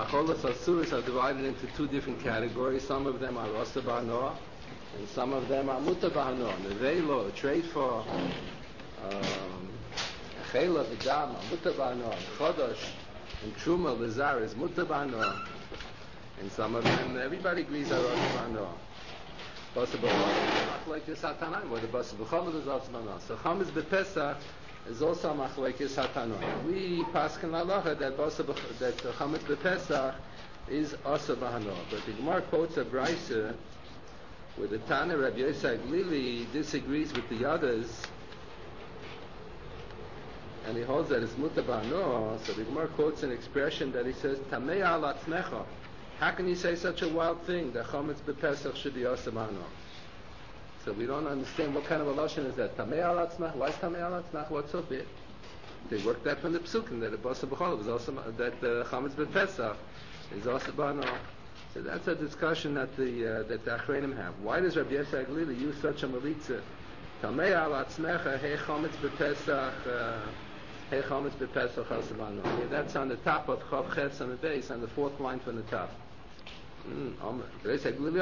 Acholos Asuris are divided into two different categories. Some of them are Osa B'Hanoah, and some of them are Muta B'Hanoah. Nevelo, Treifa, Chela, V'dam, Muta B'Hanoah, Chodosh, and Truma, Lazar is Muta B'Hanoah. And some of them, everybody agrees are Osa B'Hanoah. Basa B'Chol, Machlekes HaTanaim, where the Basa B'Chol is Osa B'Hanoah. So Chametz B'Pesach is also Machlekes HaTanaim. We paskin halacha that Chametz B'Pesach is Osa B'Hanoah. But the Gemara quotes a brayso where the Tana Rabbi Yosef Glili disagrees with the others, and he holds that it's Muta B'Hanoah. So the Gemara quotes an expression that he says, Tamei al atzmecha. How can you say such a wild thing that Chametz B'Pesach should be Osa B'Hanoah? So we don't understand what kind of a lashon is that. Tamei al atzmech. Why is Tamei al atzmech? What's so big? They worked that from the psukim that the Basa B'Chol was also that Chametz B'Pesach is Osa B'Hanoah. So that's a discussion that the Achreinim have. Why does Rabbi Yosef Glili use such a malitza? Tamei al atzmecha, hey Chametz B'Pesach, hey Chametz B'Pesach Osa B'Hanoah. That's on the top of Chav Ches on the base, on the fourth line from the top. Why is Tamei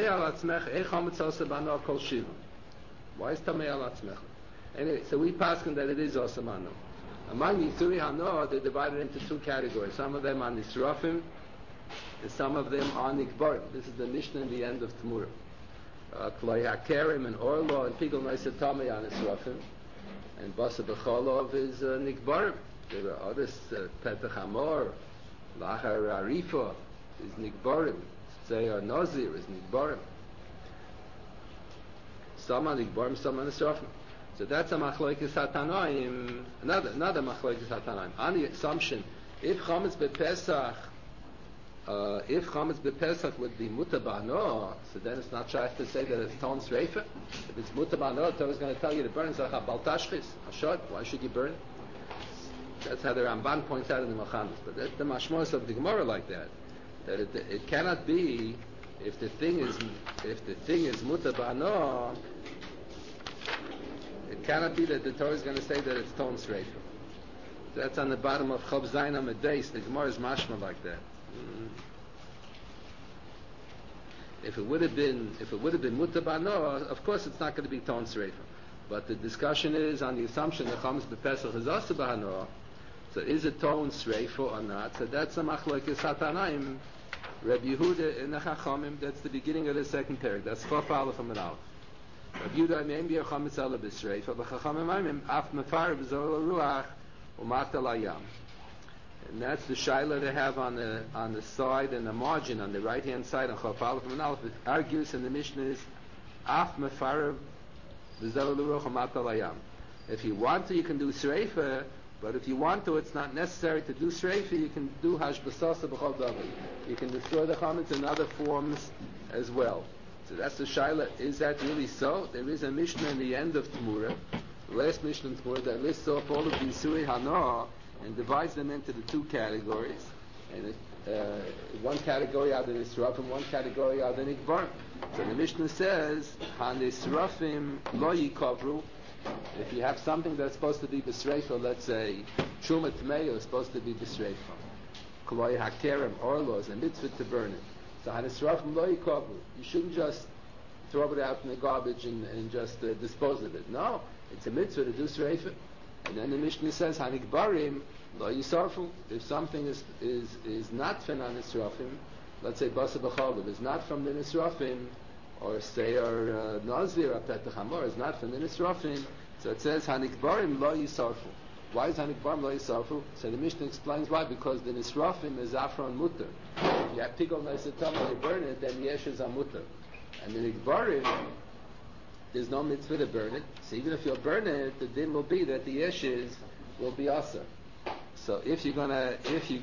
al atzmech? Anyway, so we paskin that it is Osa B'Hanoah. Among Yisuri Hanoah, they're divided into two categories. Some of them are Nisrafim, and some of them are Nikbarim. This is the Mishnah in the end of Tmura. Kloi HaKerim and Orlo and Pigel Neisa Tamei are Nisrafim, and Basa B'Cholov is Nikbarim. There are others, Petach Hamor, Lachar Arifa is Nikbarim. Tzayar Nazir is Nikbarim. Some are Nikbarim, some are Nisrafim. So that's a Machlokes HaTanaim, another Machlokes HaTanaim. On the assumption, if Chametz B'Pesach would be Muta B'Hanoah, so then it's not shaykh to say that it's Ton Sreifa. If it's Muta B'Hanoah, the Torah is going to tell you to burn. It's like a Baltashchis, Hashad. Why should you burn? That's how the Ramban points out in the Machanos. But that's the mashmos of the Gemara like that. That it cannot be if the thing is Muta B'Hanoah. It cannot be that the Torah is going to say that it's Ton Sreifa. That's on the bottom of Chav Zayin Amud Beis. The Gemara is mashma like that. If it would have been Muta B'Hanoah, of course it's not going to be Ton Sreifa. But the discussion is on the assumption that Chametz B'Pesach is Osa B'Hanoah. So is it Ton Sreifa or not? So that's a Machlokes HaTanaim. Rabbi Yehuda in the Chachamim. That's the beginning of the second period. That's Chaf Aleph and Aleph. Rabbi Yehuda Ameim B'Yer Chametz Ela B'Sreifa. B'Chachamim Ameim Af Mefar B'Zor Ruach U'Mata Layam. And that's the shaila they have on the side and the margin on the right hand side on Chaf Aleph and Aleph. It argues in the Mishnah is Af Mefar B'Zor Ruach U'Mata Layam. If you want to, you can do Sreifa. But if you want to, it's not necessary to do Sreifa. You can do Hashbasasa B'chol Davar. You can destroy the Chametz in other forms as well. So that's the shaila. Is that really so? There is a Mishnah in the end of Tmura, the last Mishnah in Tmura, that lists off all of the Yisuri Hanoah and divides them into the two categories. And one category are the Nisrafim, one category are the Nikbarim. So the Mishnah says, HaNisrafim lo yikavru. If you have something that's supposed to be b'sreifa, let's say Truma Tmeya is supposed to be b'sreifa. Kloi HaKerem, Orlo, is a mitzvah to burn it. So HaNisrafim lo yikavru. You shouldn't just throw it out in the garbage and just dispose of it. No, it's a mitzvah to do sreifa. And then the Mishnah says HaNikbarim lo yisarfu. If something is not from HaNisrafim, let's say Basa B'Cholav is not from the Nisrafim, or say or Nazir or Petach Hamor is not from the Nisrafim, so it says Hanikbarim lo yisarfu. Why is Hanikbarim lo yisarfu? So the Mishnah explains why. Because the Nisrafim is Afron Mutter. If you have Pigol Neisatama and you burn it, then Yesh is a Mutter. And the Nikbarim, there's no mitzvah to burn it. So even if you'll burn it, the din will be that the Yeshes will be Asa. So if you're gonna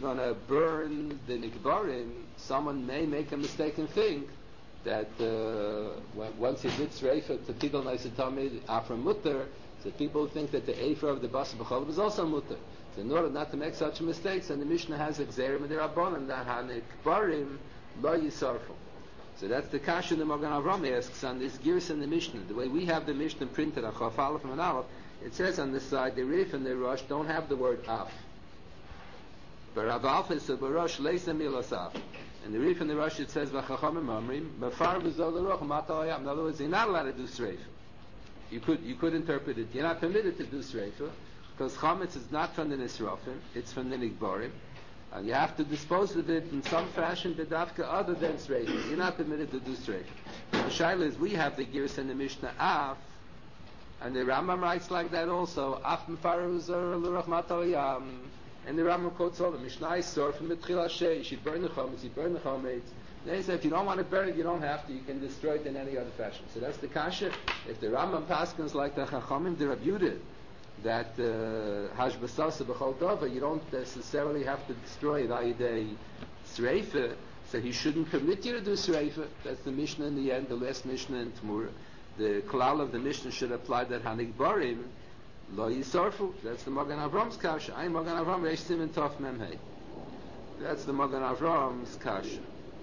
burn the Nikbarim, someone may make a mistake and think that once he did Sreifa to Pigol Neisatami Afra Mutter, so people think that the Efer of the Basa B'Cholav is also Mutter. So in order not to make such mistakes, and the Mishnah has Exerim and the Rabbanim that HaNikbarim lo yisarfu. So that's the kasha the Magen Avram asks on this Girs in the Mishnah. The way we have the Mishnah printed on Chaf Aleph and Aleph, it says on this side the Rif and the Rosh don't have the word Af. But Rav Alfa said, "Barosh leisa milasav." And the read from the Rosh it says, "V'chachamim amrim b'far v'zol l'roch matayam." In other words, you're not allowed to do sreifa. You could interpret it. You're not permitted to do sreifa because chametz is not from the nisrofim; it's from the nigbarim, and you have to dispose of it in some fashion, bedavka other than sreifa. You're not permitted to do sreifa. The shaila is we have the girs in the Mishnah af, and the Rambam writes like that also. Af mefar v'zol l'roch matayam. And the Rambam quotes all the Mishnah Isor from the Tchil Hashem. You should burn the chametz. You burn the chametz. They say if you don't want to burn it, you don't have to. You can destroy it in any other fashion. So that's the kasha. If the Rambam paskins like the Chachamim, they're rebuted that hashbasasa b'chol dava, you don't necessarily have to destroy it. Ayidei sreifa, so he shouldn't permit you to do sreifa. That's the Mishnah in the end, the last Mishnah in Tmura. The klal of the Mishnah should apply that hanig barim. Lo Yisarfu. That's the Magen Avram's kasha. Ein Magen Avram Reish Siman Tov Memhei. That's the Magen Avram's kasha.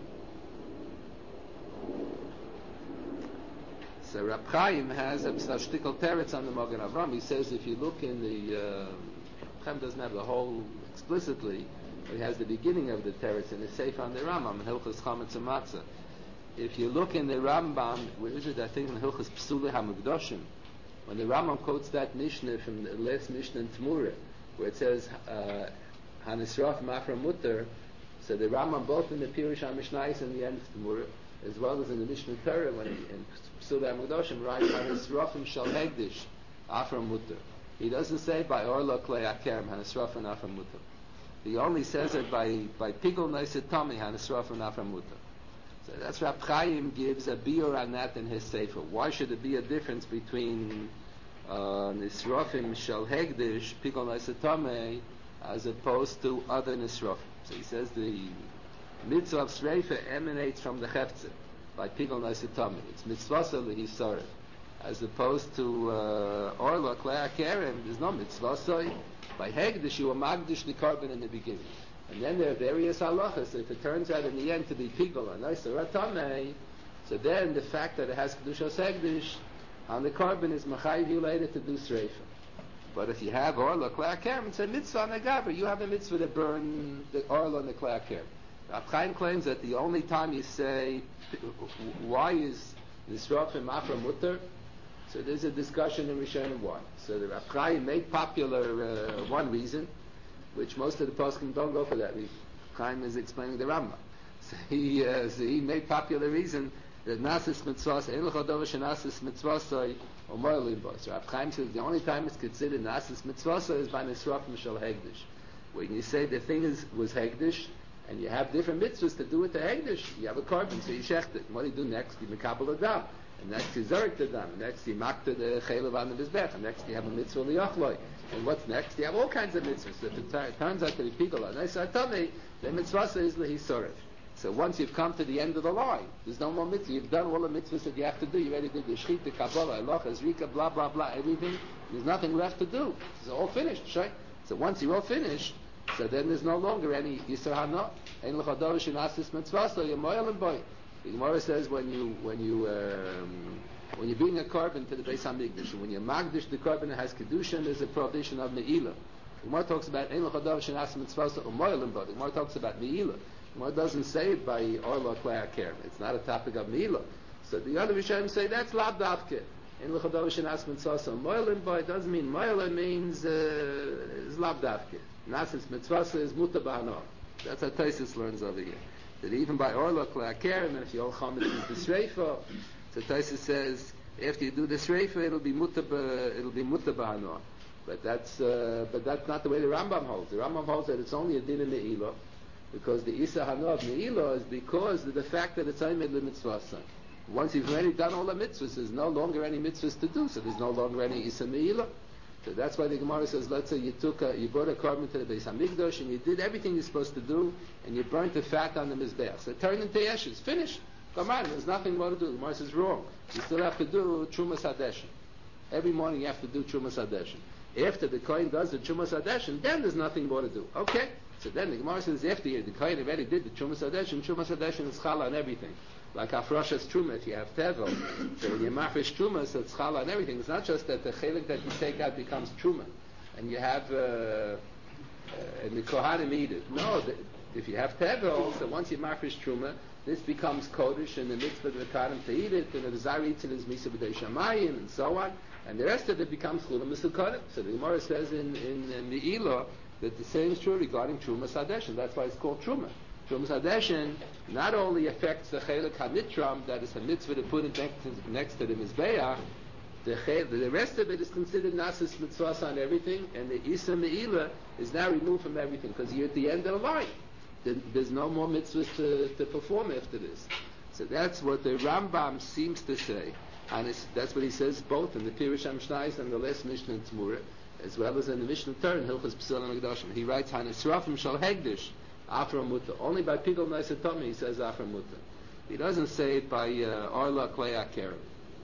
So Rab Chaim has a shtickle teretz on the Magen Avram. He says if you look in the Chaim doesn't have the whole explicitly, but he has the beginning of the teretz in the Seif on the Rambam in Hilchos Chametz and Matzah. If you look in the Rambam, where is it? I think in Hilchos Psule HaMukdoshim. When the Rambam quotes that Mishnah from the last Mishnah in Tmura, where it says Hanisraf Mafra Mutter, so the Rambam both in the Pirush HaMishnayis and the end of Tmura, as well as in the Mishnah Torah, when he in Psula HaMukdoshim writes Hanisrafim Shal Hegdish Afra Mutter. He doesn't say by Orla Klei Akerem Hanisrafim Afra Mutter. He only says it by Pigol Noiset Tomi Hanisrafim Afra Mutter. So that's Rab Chaim gives a biur on that in his sefer. Why should there be a difference between nisrofim shel hegdish pikol naisetame as opposed to other nisrofim? So he says the mitzvah of sreifa emanates from the heftzeh by pikol naisetame. It's mitzvasa lehisaref, as opposed to orla klei akerem. There's no mitzvasa. By hegdish you are magdish the carbon in the beginning. And then there are various halachas. So if it turns out in the end to be pigol and tamei, so then the fact that it has kedushas hegdish on the carbon is machayiv you later to do sreifa. But if you have orla klei akerem, it's a mitzvah on the gaber. You have a mitzvah to burn the orla and the klei akerem. Rab Chaim claims that the only time you say why is nisrofim afra mutter, so there's a discussion in Rishonim why. So the Rab Chaim made popular one reason, which most of the poskim don't go for that reason. Chaim is explaining the Rambam. So he made popular reason that nasis mitzvahs, ein l'chol davar shenasis mitzvahs or moelim bo. So Rab Chaim says the only time it's considered nasis mitzvahs is by nisrafim shel hegdish. When you say the thing was hegdish, and you have different mitzvahs to do with the hegdish, you have a carbon, so you shecht it. And what do you do next? You mekabel a dam. And next you zarek the dam. Next you makta the chaylev on the mizbech. And next you have a mitzvah liyachloi. And what's next? You have all kinds of mitzvahs. So if it turns out to be people on Eisa Atami, the mitzvah is lehisoref. So once you've come to the end of the line, there's no more mitzvah. You've done all the mitzvahs that you have to do. You already did the shchit, the kabbalah, halacha, zrika, blah, blah, blah, everything. There's nothing left to do. It's all finished, right? So once you're all finished, so then there's no longer any Yisur Hana. Ein l'chol davar shenasis mitzvah, so you're mo'elim boy. The Gemara says when you bring a carbon to the Beis Hamikdash, and when you magdish the carbon that has kedusha, there's a prohibition of me'ilah. The Gemara talks about ein l'chol davar shenasis mitzvah or mo'elim boy. The Gemara talks about me'ilah. The Gemara doesn't say it by orla klei akerem. It's not a topic of me'ilah. So the other Rishonim say that's lav davke. Ein l'chol davar shenasis mitzvah or mo'elim boy doesn't mean mo'elim means is lav davke. Nasis mitzvah is muta b'hana. That's how Taisus learns over here. That even by orla klei akerem, and if you all chametz is the sreifa, so Taisus says after you do the sreifa, it'll be muta b'hana. But that's not the way the Rambam holds. The Rambam holds that it's only a din in me'ilah, because the isa hana of me'ilah is because of the fact that it's aymed l'mitzvah. Once you've already done all the mitzvahs, there's no longer any mitzvahs to do, so there's no longer any isa me'ilah. So that's why the Gemara says, let's say you brought a carbon to the Beis Hamikdash and you did everything you're supposed to do, and you burnt the fat on the mizbeach. So it turned into ashes. Finished. Come on, there's nothing more to do. The Gemara says wrong. You still have to do Trumas Hadeshin. Every morning you have to do Trumas Hadeshin. After the Kohen does the Trumas Hadeshin, then there's nothing more to do. Okay? So then the Gemara says after the Kohen already did the Trumas Hadeshin is chala on everything. Like Afrosha's Truma, if you have Tevel. So when you mafresh Truma, so it's chala on everything. It's not just that the chelik that you take out becomes Truma. And you have and the Kohanim eat it. No, if you have tevel, so once you mafresh truma, this becomes kodesh, and the mitzvah of the Kohanim to eat it, and the Zar eats it as misa b'dei shamayim, and so on, and the rest of it becomes chulam m'sukanim. So the Gemara says in Me'ilah that the same is true regarding truma sadeshin. That's why it's called truma. Truma sadeshin not only affects the chelik hamitram, that is a mitzvah to put it next to the mizbeach. The rest of it is considered nasis mitzvahs on everything, and the isa me'ilah is now removed from everything because you're at the end of the line. There's no more mitzvahs to perform after this. So that's what the Rambam seems to say, and that's what he says both in the Pirush HaMishnayos and the last Mishnah in Tzmura, as well as in the Mishnah Torah in Hilchos P'silim HaKadoshim. He writes Hanisrafim Shal Hegdish Afra Muta. Only by Pigol Neisatomi he says Afra Muta. He doesn't say it by Orla Klei Akerim.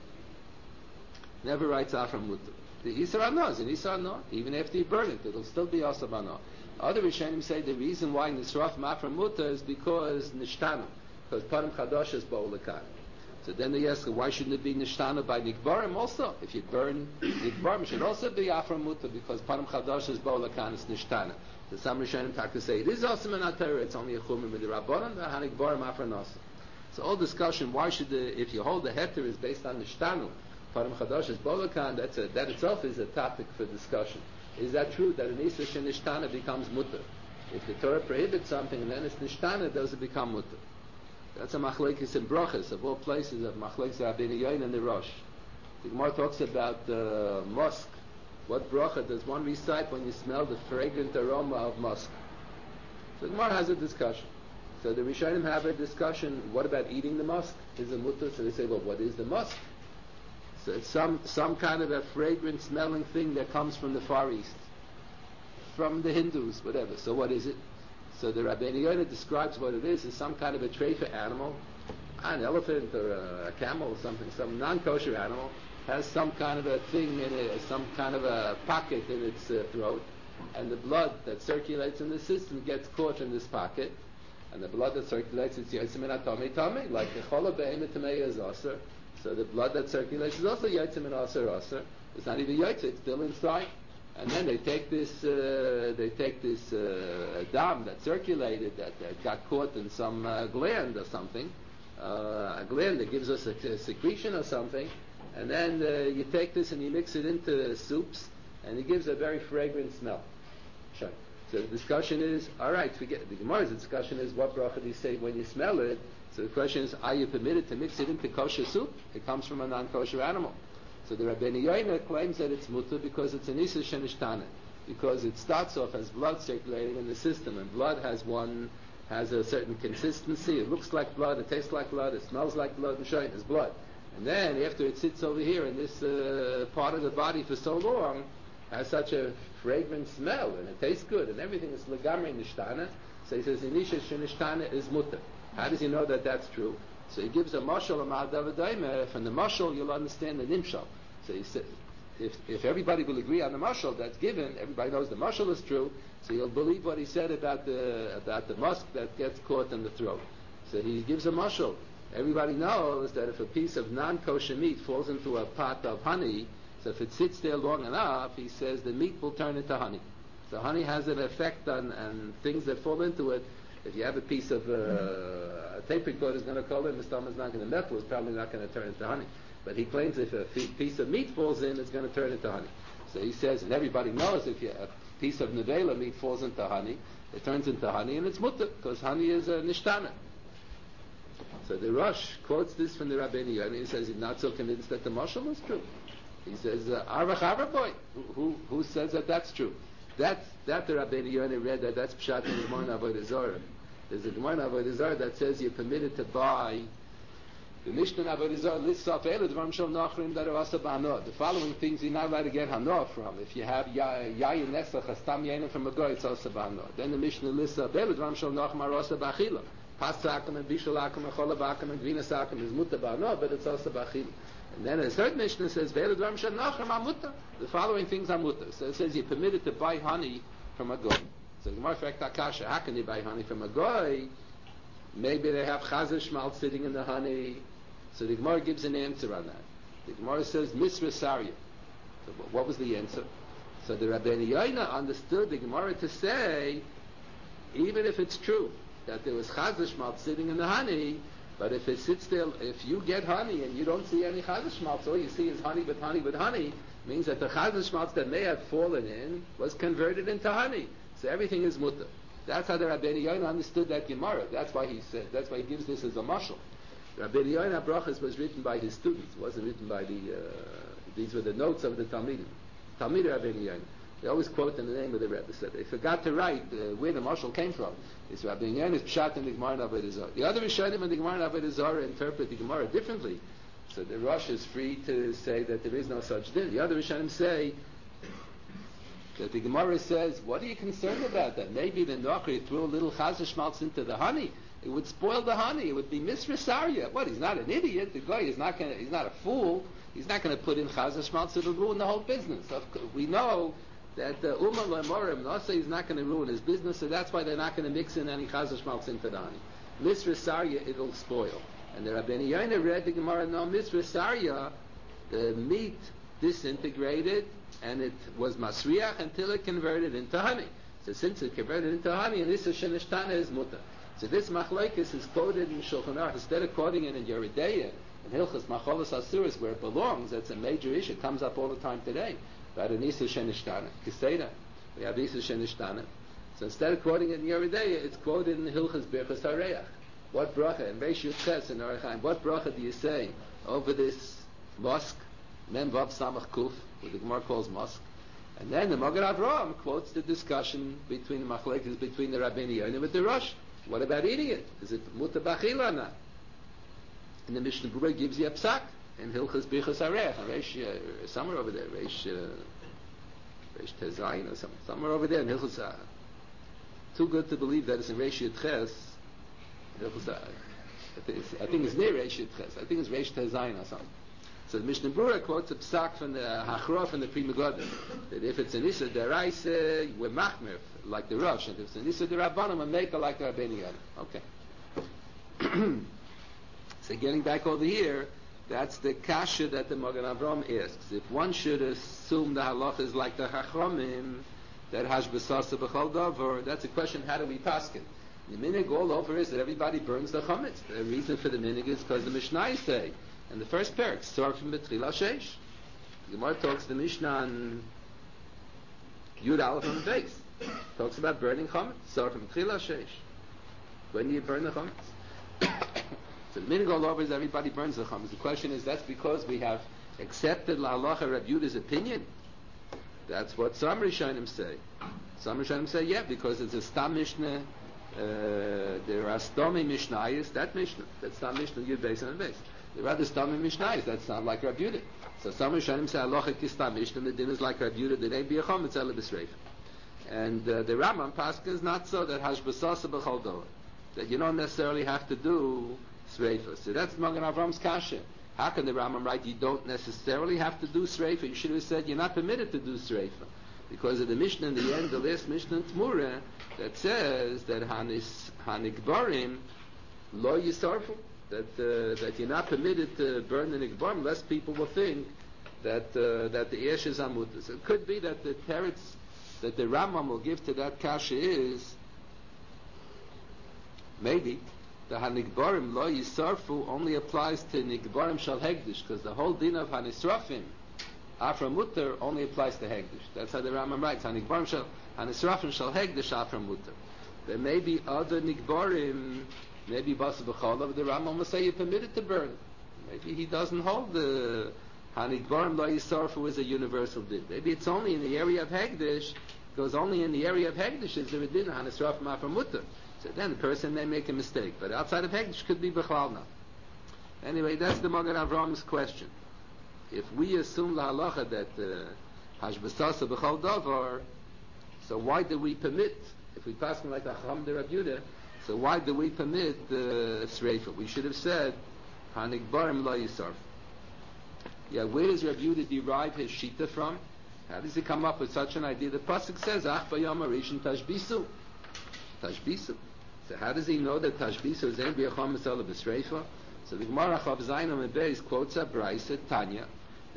Never writes Afra Muta. The Isar Anah is an Isar Anah. Even after you burn it, it'll still be Asab Anah. Other Rishonim say the reason why Nisraf Afra Muta is because Nishtana, because Parim Chadosh is Bo'olakan. So then they ask, why shouldn't it be Nishtana by Nikbarim also? If you burn Nikbarim, it should also be Afra Muta, because Parim Chadosh is Bo'olakan, it's Nishtana. So some Rishonim talk to say, it is also an Atara, it's only a Chumim with the Rabbanan, the Hanikbarim Afra Nasa. So all discussion, why should if you hold the Heter is based on Nishtana, Parim Chadosh is Bo'olakan, that itself is a topic for discussion. Is that true, that an Isa Nishtana becomes Muta? If the Torah prohibits something and then it's Nishtana, does it become Muta? That's a machlekes in brachas, of all places, of machlekes Rabbeinu Yoin and the Rosh. The Gemara talks about musk. What bracha does one recite when you smell the fragrant aroma of musk? So the Gemara has a discussion. So the Rishonim have a discussion, what about eating the musk? Is it muta? So they say, well, what is the musk? So it's some kind of a fragrant smelling thing that comes from the Far East, from the Hindus, whatever. So what is it? So the Rabbeinu Yonah describes what it is as some kind of a treifa animal, an elephant or a camel or something, some non-kosher animal, has some kind of a thing in it, some kind of a pocket in its throat, and the blood that circulates in the system gets caught in this pocket, and the blood that circulates, it's yotzim min atami tami, like the chola be'emet tameya is aser. So the blood that circulates is also yotzim min aser aser. It's not even yotze, it's still inside. And then they take this dam that circulated, that got caught in some gland or something, a gland that gives us a secretion or something, and then you take this and you mix it into soups, and it gives a very fragrant smell. Sure. So the discussion is, all right, forget the Gemara's discussion is what bracha do you say when you smell it? So the question is, are you permitted to mix it into kosher soup? It comes from a non-kosher animal. So the Rabbeinu Yonah claims that it's mutter because it's an isa shenishtana, because it starts off as blood circulating in the system, and blood has a certain consistency. It looks like blood, it tastes like blood, it smells like blood, and showing it's blood. And then after it sits over here in this part of the body for so long, has such a fragrant smell, and it tastes good, and everything is legamri nishtana. So he says inisha shenishtana is mutter. How does he know that that's true? So he gives a mashal amad davadaima. From the mashal you'll understand the nimshal. So he said, if everybody will agree on the mashal that's given, everybody knows the mashal is true. So you'll believe what he said about the musk that gets caught in the throat. So he gives a mashal. Everybody knows that if a piece of non-kosher meat falls into a pot of honey, so if it sits there long enough, he says the meat will turn into honey. So honey has an effect on things that fall into it. If you have a piece of a tape recorder is going to call in, the stomach's not going to metal, it's probably not going to turn into honey. But he claims if a piece of meat falls in, it's going to turn into honey. So he says, and everybody knows if a piece of nevela meat falls into honey, it turns into honey, and it's mutter, because honey is a nishtana. So the Rosh quotes this from the Rabbeinu Yonah, and he says he's not so convinced that the mashal is true. He says, Arvach boy, who says that that's true? That the Rabbeinu Yonah read that's pshat in the Gemara in Avodah Zarah. There's a Gemara in Avodah Zarah that says you're permitted to buy. The Mishnah in Avodah Zarah lists off dvarim shel nachrim that are asa b'hanah. The following things you're not allowed to get hanah from. If you have yayin nesach hastam yayin from a goy, it's asa b'hanah. Then the Mishnah lists off dvarim shel nachrim are asa b'achila. Pasakim and bishalakim and cholabakim and vinasakim is muta b'hanah, but it's asa b'achila. And then a third Mishnah says, the following things are mutter. So it says you're permitted to buy honey from a goy. So the Gemara fact akasha, how can you buy honey from a goy? Maybe they have chazer shmal sitting in the honey. So the Gemara gives an answer on that. The Gemara says, misra sarya. So what was the answer? So the Rabbeinu Yoina understood the Gemara to say, even if it's true that there was chazashmaltz sitting in the honey, but if it sits there, if you get honey and you don't see any chazashmaltz, all you see is honey with honey with honey, means that the chazashmaltz that may have fallen in was converted into honey. So everything is mutter. That's how the Rabbeinu Yoina understood that Gemara. That's why he said. That's why he gives this as a mashal. Rabbeinu Yoina Brachas was written by his students. It wasn't written by the. These were the notes of the Talmidim. Talmid Rabbeinu Yoina. They always quote in the name of the Rebbe. So they forgot to write where the mashal came from. It's Rabbeinu Yoina's pshat in the Gemara and Avodah Zarah. The other Rishonim in the Gemara and Avodah Zarah interpret the Gemara differently. So the Rosh is free to say that there is no such thing. The other Rishonim say that the Gemara says, what are you concerned about? That maybe the Nochri threw a little chazashmaltz into the honey. It would spoil the honey. It would be misresaria. What? He's not an idiot. The guy is not going. He's not a fool. He's not going to put in chazashmaltz. It'll ruin the whole business. We know that the Umar Lemorim Nasa is not going to ruin his business, so that's why they're not going to mix in any chazashmaltz into the honey. Misresaria, it'll spoil. And the Rabbeinu Yoina read the Gemara, no, misresaria, the meat disintegrated, and it was masriach until it converted into honey. So since it converted into honey, and this is shenishtana is mutter. So this machlokes is quoted in Shulchan Aruch instead of quoting it in Yoreh De'ah, in Hilchos Macholos Asuros, where it belongs. That's a major issue. It comes up all the time today. But in Isa shenishtana, Kiseda, we have Isa shenishtana. So instead of quoting it in Yoreh De'ah, it's quoted in Hilchos Birchos Hareach. What bracha in Reish Yud Ches in Orach Chaim? What bracha do you say over this mosque? Mem Vav Samach Kuf, what the Gemara calls mosque. And then the Magen Avraham quotes the discussion between the machlekes between the Rabbeinu Yoina with the Rosh. What about eating it? Is it mutar b'achila or not? And the Mishnah Berurah gives you a psak in Hilchos Birchos Hareach, somewhere over there, Reish Tezayin or somewhere over there in Hilchos. Too good to believe that it's in Reish Yud Ches. I think it's near Reish Yud Ches. I think it's Reish Tezayin or something. So the Mishnah Berurah quotes a psak from the Hachrof from the Pri Megadim that if it's an Issa Deraisa, we're machmir like the Rosh, and if it's an Issa Derabanan, we're maker like the Rabbeinu Yoina. Okay. So getting back over here, that's the kasha that the Magen Avraham asks. If one should assume the halacha is like the Chachamim, that hashbasasa b'chol davar, that's a question: how do we paskin? The minig all over is that everybody burns the chametz. The reason for the minig is because the Mishnah say. And the first parak, Sorfim B'Tchila Sheish. The Gemara talks the Mishnah on Yud Aleph on the base. Talks about burning chametz. Sorfim B'Tchila Sheish. When do you burn the chametz? So the minhag all over is everybody burns the chametz. The question is, that's because we have accepted La Halacha Reb Yuda's opinion. That's what some Rishonim say. Some Rishonim say, yeah, because it's a Stam Mishnah. There are Stami Mishnayos, that Mishnah. That's Stam Mishnah Yud Beis and Beis. There are the Stami Mishnayos that sound like Reb Yudah. So some Rishonim say Halacha Kistam Mishnah, the din is like Reb Yudah, that ain't be a chametz ela b'sreif. And the Rambam Paskin is not so, that hashbasasa b'chol dover, that you don't necessarily have to do sreifa. So that's Magen Avram's kasha. How can the Rambam write you don't necessarily have to do sreifa? You should have said you're not permitted to do sreifa, because of the Mishnah in the end, the last Mishnah in Tmura, that says that hanikbarim lo yisarfu, that you're not permitted to burn the nikbarim, lest people will think that the ash is amutas. So it could be that the teretz that the Rambam will give to that kasha is maybe the hanikbarim lo yisarfu only applies to nikbarim shal hegdish, because the whole din of hanisrafim afra mutter only applies to hegdish. That's how the Rambam writes. Hanikbarim shal hanisrafim shal hegdish afra mutter. There may be other nikbarim, maybe basa b'cholav, the Rambam will say you're permitted to burn. Maybe he doesn't hold the hanikbarim lo yisarfu as a universal din. Maybe it's only in the area of hegdish, because only in the area of hegdish is there a din hanisrafim afra mutter. So then the person may make a mistake, but outside of hegdish could be b'chlal now. Anyway, that's the Magen Avram's question. If we assume la halacha that hashbasasa b'chol davar, so why do we permit, if we pass like the Chacham de Reb Yudah, so why do we permit sreifa? We should have said hanikbarim lo yisarf. Yeah, where does Reb Yudah derive his shita from? How does he come up with such an idea? The pasuk says ach bayom harishon tashbisu. Tashbisu. So how does he know that tashbisu is ein b'yachom mitzala b'sreifa? So the Gemara Chav Zayin Amud Beis quotes a brayse Tanya.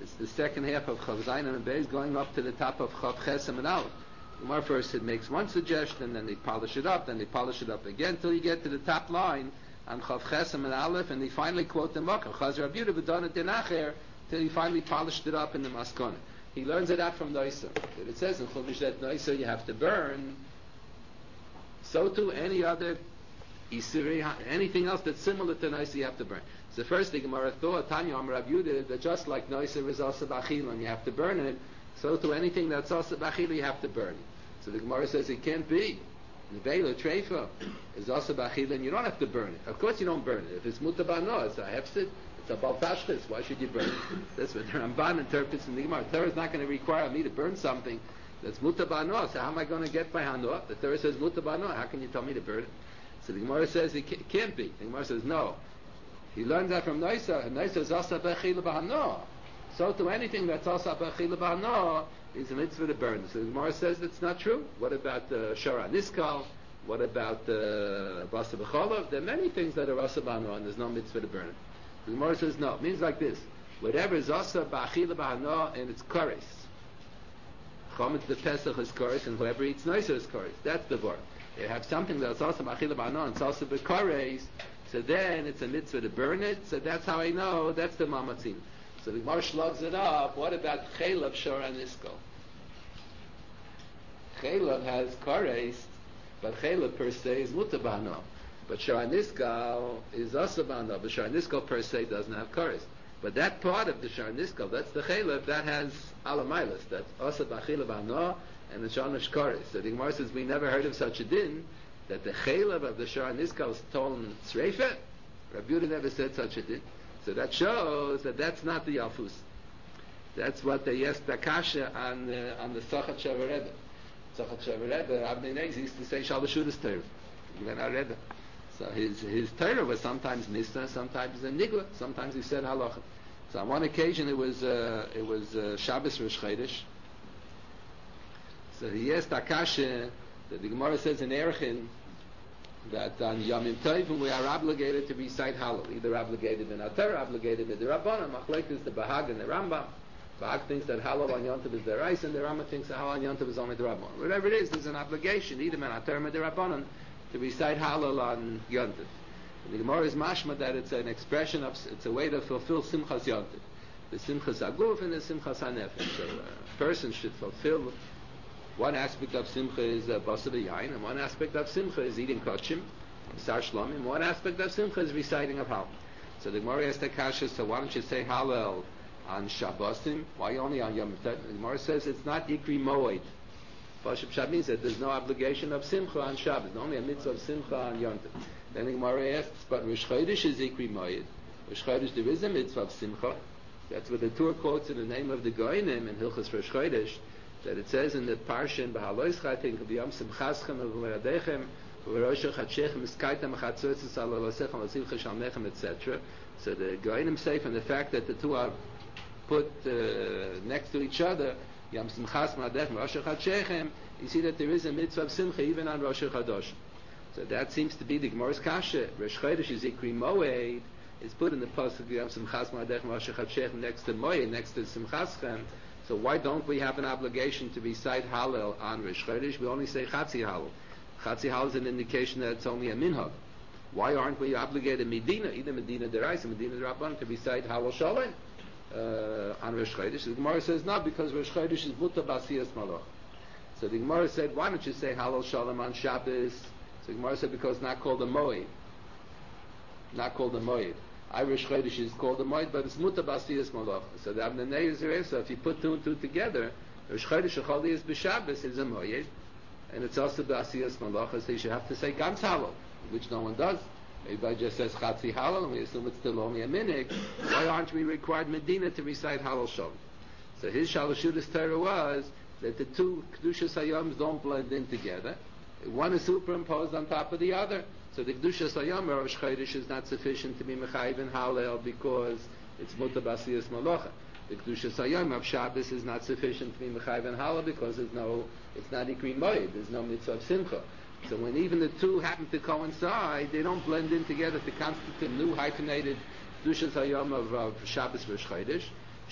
It's the second half of Chav Zayin and Beis going up to the top of Chav Chesem and Aleph. Gemara first it makes one suggestion, then they polish it up, then they polish it up again till you get to the top line on Chav Chesem and Aleph, and they finally quote the Makkah, Chaz Rav Yehuda v'don et denacher, till he finally polished it up in the Maskana. He learns it out from Noisa. It says in Chumash that Noisa you have to burn. So too any other Isuri, anything else that's similar to Noisa you have to burn. So the first thing Gemara thought, Tanya Amar Rav Yehuda, that just like Noisa is also b'achila and you have to burn it, so to anything that's also b'achila you have to burn it. So the Gemara says it can't be. Nevela Treifa is also b'achila and you don't have to burn it. Of course you don't burn it. If it's mutabano, it's a hefsid, it's a baltashchis. Why should you burn it? That's what the Ramban interprets in the Gemara. The Torah is not going to require me to burn something that's mutabano. So how am I going to get by hanoah? The Torah says mutabano. How can you tell me to burn it? So the Gemara says it can't be. The Gemara says no. He learned that from Noisa, and Noisa is also b'achila b'hanoah. So to anything that's also b'achila b'hanoah is a mitzvah to burn. So the Gemara says that's not true. What about Shara Niskal? What about Basa B'cholov? There are many things that are also b'hanoah and there's no mitzvah to burn it. The Gemara says no. It means like this. Whatever is also b'achila b'hanoah and it's koris. Chometz the Pesach is koris and whoever eats Noisa is koris. That's the word. They have something that's also b'achila b'hanoah and it's also b'koris. So then it's a mitzvah to burn it. So that's how I know that's the mamatzin. So the Gemara slugs it up. What about chelav shora niskal? Chelav has kares, but chelav per se is mutabano. But shora niskal is also bano. But shora niskal per se doesn't have kares. But that part of the shora niskal, that's the chelav, that has alamailas. That's also b'achila bano and the shonish kares. So the Gemara says we never heard of such a din. That the chelav of the shara niskal is told tzreifet. Rabbi Yehuda never said such a thing. So that shows that that's not the Yalfus. That's what they asked Akasha on the Sachat Shavar Rebbe. Sachat Shavar Rebbe, Abnei Nez used to say Shalashudas Torah. Rebbe. So his Torah was sometimes Nista, sometimes Nigla, sometimes he said Halacha. So on one occasion it was Shabbos Rosh Chodesh. So he asked Akasha. The Gemara says in Erechin that on Yomim Tovim we are obligated to recite Hallel, either obligated in Torah, obligated in the Rabbanan. Machlek is the Bahag and the Rambam. Bahag thinks that Hallel on Yom Tov is the Reis, and the Rambam thinks that Hallel on Yom Tov is only the Rabbanan. Whatever it is, there's an obligation, either in Torah or the Rabbanan, to recite Hallel on Yom Tov. The Gemara is mashma that it's an expression of, it's a way to fulfill Simchas Yom Tov. The Simchas Aguf and the Simchas HaNefesh. So a person should fulfill. One aspect of Simcha is Basa B'Yayin, and one aspect of Simcha is eating Kochim, Sar Shlomim, and one aspect of Simcha is reciting of Hallel. So the Gemara asked the Kasha, so why don't you say Hallel on Shabbosim? Why only on Yom Tov? The Gemara says it's not Ikri Moed. Pashut Pshat means that there's no obligation of Simcha on Shabbos, only a mitzvah of Simcha on Yom Tov. Then the Gemara asks, but Rosh Chodesh is Ikri Moed. Rosh Chodesh there is a mitzvah of Simcha. That's what the Torah quotes in the name of the Goyim in Hilchos Rosh Chodesh. That it says in the parsha in Bahalois Chatin B'Yom Simchaschem V'Radechem V'Rosh Chadshechem Iskaitem Chatzortzes Alalosechem L'Simcha Shalnechem, etc. So the Goyim say from the fact that the two are put next to each other, Yom Simchas V'Radechem Rosh Chadshechem, you see that there is a mitzvah of Simcha even on Rosh Chodesh. So that seems to be the Gemara's kasha. Rosh Chodesh is Ikri Moed. It's put in the pasuk Yom Simchas V'Radechem Rosh Chadshechem next to Moed, next to Simchaschem. So why don't we have an obligation to recite Hallel on Rosh Chodesh? We only say Chatzi Hallel. Chatzi Hallel is an indication that it's only a minhag. Why aren't we obligated Medina, either Medina Derais or Medina Derabban, to recite Hallel Shalom on Rosh Chodesh? The Gemara says no, because Rosh Chodesh is Muta Basiyas Malach. So the Gemara said, why don't you say Hallel Shalom on Shabbos? So the Gemara said, because it's not called a Moed. Not called a Moed. Irish Chodesh is called a Moed, but it's Muta Basiyas Malach. So the Abnei is there. So if you put two and two together, Rosh Chodesh Choli is B'Shabbos is a Moed, and it's also Basiyas Malach. So you should have to say Gams Hallel, which no one does. Everybody just says Chatzi Hallel, and we assume it's still only a minig. Why aren't we required Medina to recite Hallel Shalom? So his Shalashudas Torah was that the two Kedushas Hayoms don't blend in together. One is superimposed on top of the other. So the Kedushas Hayom of Rosh Chodesh is not sufficient to be Mechayiv in Hallel because it's Muta Basiyas Malacha. The Kedushas Hayom of Shabbos is not sufficient to be Mechayiv in Hallel because it's not Ikri Moed, there's no mitzvah of Simcha. So when even the two happen to coincide, they don't blend in together to constitute a new hyphenated Kedushas Hayom of Shabbos Rosh Chodesh.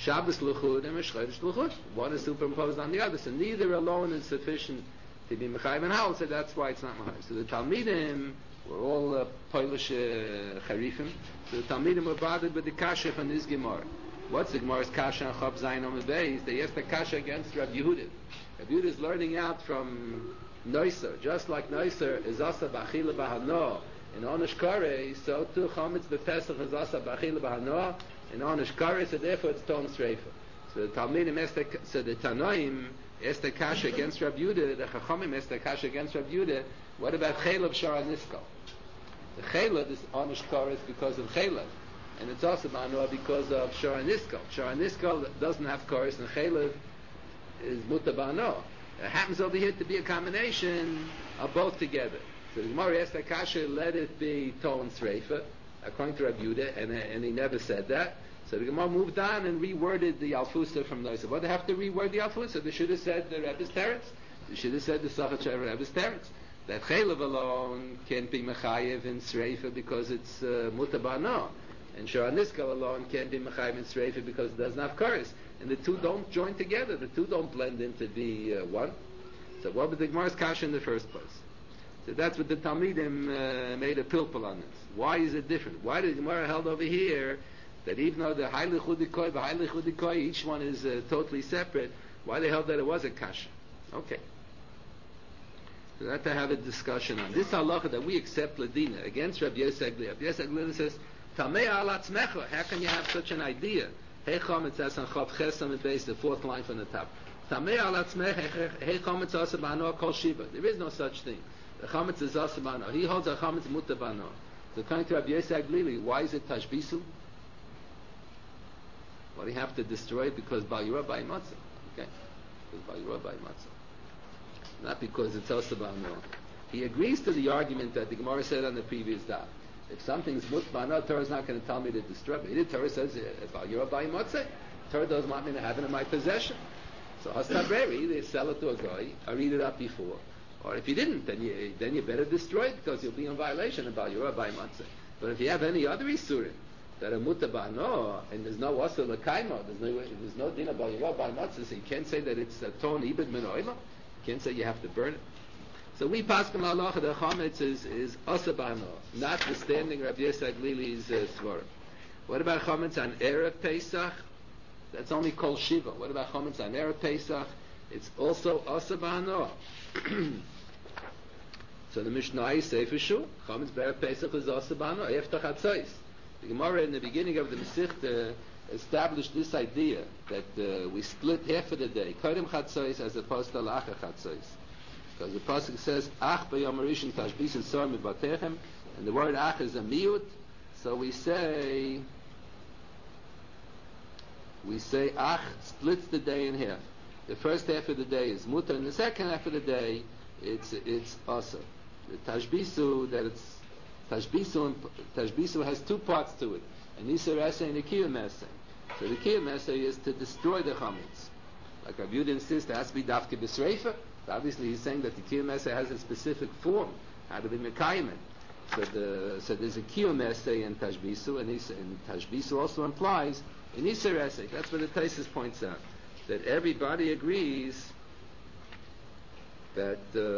Shabbos Luchud and Rosh Chodesh Luchud. One is superimposed on the other, so neither alone is sufficient to be Mechayiv and Hal, so that's why it's not Mechayiv. So the Talmidim were all Polish Charifim, so the Talmidim were bothered with the Kasha from this Gemara. What's the Gemara's Kasha on Chav Zayin on the Beis? They asked the Kasha against Rabbi Yehuda. Rabbi Yehuda is learning out from Noiser, just like Noiser is Asa B'Achila B'Hano in Onish Koreh, so too Chametz B'Pesach is Asa B'Achila B'Hano in Onish Koreh, so therefore it's Ton Sreifa. So the Talmidim so the Tanoim asked the Kasha against Rabbi Yehuda, the Chachamim asked the Kasha against Rabbi Yehuda, what about Chelav Shara Niskal? The Chelav is Onish Koreh because of Chelav, and it's also B'Hano because of Shara Niskal. Shara Niskal doesn't have Koreh, and Chelav is Muta B'Hano. It happens over here to be a combination of both together. So the Gemara asked the Kasha, let it be Ton Sreifa, according to Rabbi Yehuda, and he never said that. So the Gemara moved on and reworded the Alfusa from Noisa. Well, they have to reword the Alfusa. They should have said the Rebbe's Teretz. They should have said the Sachat Sheva Rebbe's Teretz. That Chelav alone can't be Mechayev in Sreifa because it's Mutabano. And Shara Niskal alone can't be Mechayev in Sreifa because it doesn't have Karis. And the two don't join together. The two don't blend into be one. So what was the Gemara's Kasha in the first place? So that's what the Talmidim made a pilpul on this. Why is it different? Why did the Gemara held over here that even though the Haile Chudikoi, each one is totally separate, why they held that it was a Kasha? Okay. So that to have a discussion on. This halacha that we accept Ladina against Rabbi Yosef Glila. Rabbi Yosef Glila says, Tamei al atzmecha. How can you have such an idea? Heicham it says on Chav Chesam and base, the fourth line from the top. Tamei al atzmecha. Heicham it says b'ano kol shiva. There is no such thing. The chametz is asa b'ano. He holds a chametz muta b'ano. So coming to Rabbi Yosef Glili, why is it tashbisu? Well, you have to destroy it because Ba'yura Ba'i Matzah. Okay? Because Ba'yura Ba'i Matzah. Not because it's asa b'ano. He agrees to the argument that the Gemara said on the previous daf. If something's mutbana, Torah is not going to tell me to destroy it. The Torah says, Ba'yura Ba'i Matzah. Torah doesn't want me to have it in my possession. So Hastabreri, they sell it to a guy. I read it up before. Or if you didn't, then you better destroy it because you'll be in violation of Ba'yura Ba'i Matzah. But if you have any other isurim that are mutabano and there's no asa l'kaima, there's no din of Ba'yura Ba'i Matzah, so you can't say that it's a ton ibid min oila. You can't say you have to burn it. So we pass on halacha the chametz is asa b'ano, notwithstanding Rabbi Yosef Glili's svara. What about chametz on erev Pesach? That's only kol shiva. What about chametz on erev Pesach? It's also asa b'ano. So the Mishnah is say for sure, chametz be'erev Pesach is asa b'ano after chatzos. The Gemara in the beginning of the Masechta established this idea that we split half of the day, kodem chatzos as opposed to lacha chatzos. Because the pasuk says, "Ach b'yom harishon tashbisu sor mibatechem," and the word "ach" is a miut, so we say "ach" splits the day in half. The first half of the day is mutar, and the second half of the day it's asa. The tashbisu has two parts to it: an isur esay and a kiyum esay. So the kiyum esay is to destroy the chametz. Like Rabbi Yehuda insists, it has to be dafke b'sreifa. So obviously he's saying that the kiyum esay has a specific form, how to be mekayim it. So there's a kiyum esay in tashbisu, and tashbisu also implies an isur esay. That's what the Taisus points out, that everybody agrees that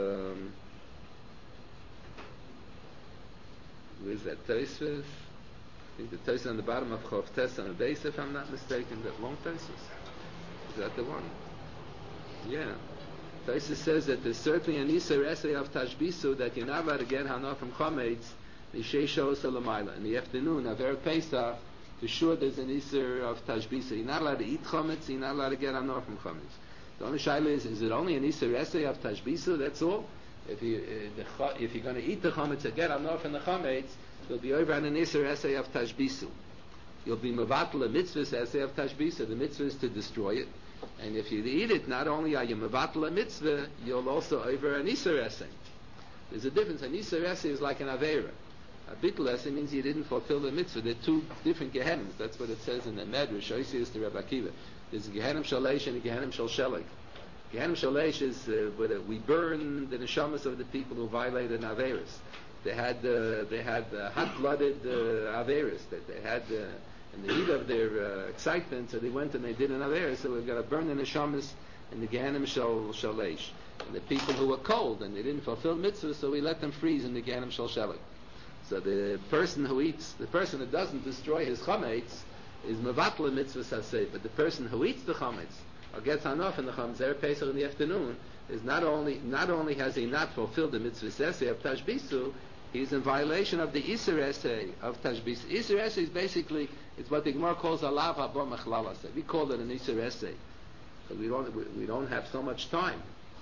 where's that Taisus? I think the Taisus on the bottom of Chav Tes on the base, if I'm not mistaken, that long Taisus. Is that the one? Yeah. Taisus says that there's certainly an Isser essay of Tashbisu that you're not allowed to get Hana from Chametz, the Sheisha Salamayla. In the afternoon of Erev Pesach, for sure there's an Isser of Tashbisu. You're not allowed to eat Chametz, you're not allowed to get Hana from Chametz. The only shaila is it only an Isser essay of Tashbisu? That's all? If you're going to eat the Chametz or get Hana from the Chametz, you'll be over on an Isser essay of Tashbisu. You'll be Mavatal a mitzvah essay of Tashbisu. The mitzvah is to destroy it. And if you eat it, not only are you mevatel a mitzvah, you'll also over an iser essay. There's a difference. An iser essay is like an avera. A bittul essay means you didn't fulfill the mitzvah. There are two different gehenim. That's what it says in the Medrash. Oisius to Rebbe Akiva. There's a gehenim shalesh and a gehenim shel sheleg. Gehenim shalesh is we burn the neshamas of the people who violated averas. They had hot-blooded averas. That they had in the heat of their excitement, so they went and they did another area. So we've got to burn the neshamas in the Gehenim Shalesh. And the people who were cold and they didn't fulfill mitzvahs, so we let them freeze in the Gehenim Shalshelik. So the person who doesn't destroy his chametz is mevatla mitzvah saseh. But the person who eats the chametz or gets enough in the chametz Erev Pesach in the afternoon is not only has he not fulfilled the mitzvah saseh of tashbisu, he's in violation of the Isser Essay of Tashbis. Isser Essay is basically, it's what the Gemara calls a lav haba mechlala. We call it an Isser Essay, because we don't have so much time.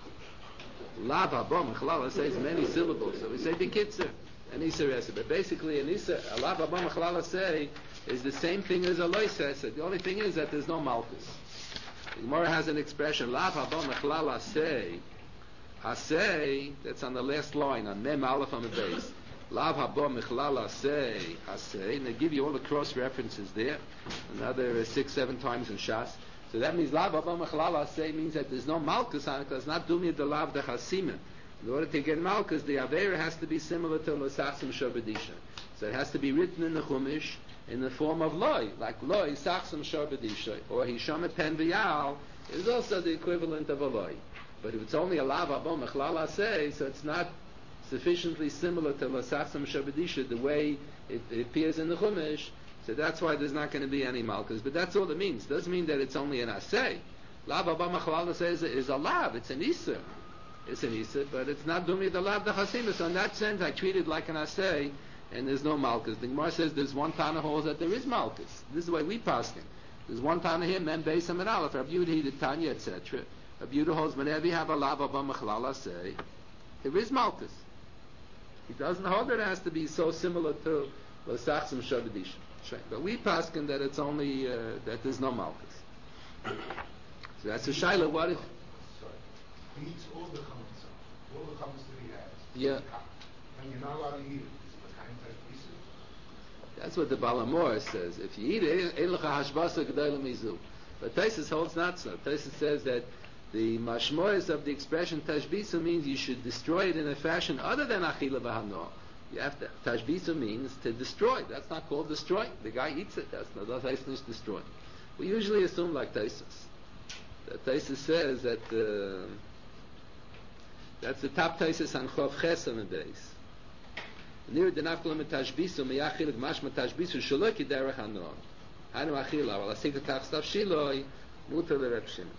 Lav haba mechlala says many syllables, so we say bikitzer, an Isser Essay. But basically, a lav haba mechlala say is the same thing as a lois essay. The only thing is that there's no malchus. The Gemara has an expression, lav haba mechlala say, asay, that's on the last line, on mem aleph on the base. Lav haba michlal asay, and they give you all the cross references there, another 6-7 times in Shas. So that means lav haba michlal asay means that there's no malchus on it, because it's not dumya de lav de chasima. In order to get malchus, the avera has to be similar to l'sachsim sharbedisha. So it has to be written in the chumash in the form of loy, like loy sachsim sharbedisha, or hisham pen v'yal is also the equivalent of a loy. But if it's only a lav haba michlal asay, so it's not sufficiently similar to Lasachsim Shabadisha, the way it appears in the Chumash, so that's why there's not going to be any Malchus. But that's all it means. It doesn't mean that it's only an Asay. Lav Haba Machlala says is a Lav, it's an Issa. It's an Issa, but it's not Dumi the Lav the Chasimah. So in that sense, I treat it like an Asay, and there's no Malchus. The Gemara says there's one Tana holds that there is Malchus. This is the way we pass him. There's one Tana here, Mem Beis and Aleph, Rabbi Yehuda the Tanya, etc. Rabbi Yehuda holds whenever you have a Lav Haba Machlala say, there is Malchus. He doesn't hold that it has to be so similar to L'sachsim Shabadish. But we paskin that it's only, that there's no Malchus. So that's a Shaila. What if? Sorry. He eats all the chametz. All the chametz that he has. Yeah. And you're not allowed to eat it. It's kind of pieces. That's what the Balamor says. If you eat it, ein lecha hashbasa g'day l'mizu. But Taisus holds not so. Taisus says that the mashmois of the expression tashbisu means you should destroy it in a fashion other than achila v'hanoah. You have to, tashbisu means to destroy. That's not called destroy. The guy eats it. That's not destroy. We usually assume like Taisus. That Taisus says that that's the top Taisus on Chov Chesam and Beis. Near the nafkalim tashbisu meyachilik mashma tashbisu shaloi kiderech hanoah. Hanu achila. Well, I think the tachstav shiloi mutar l'Reb Shimon.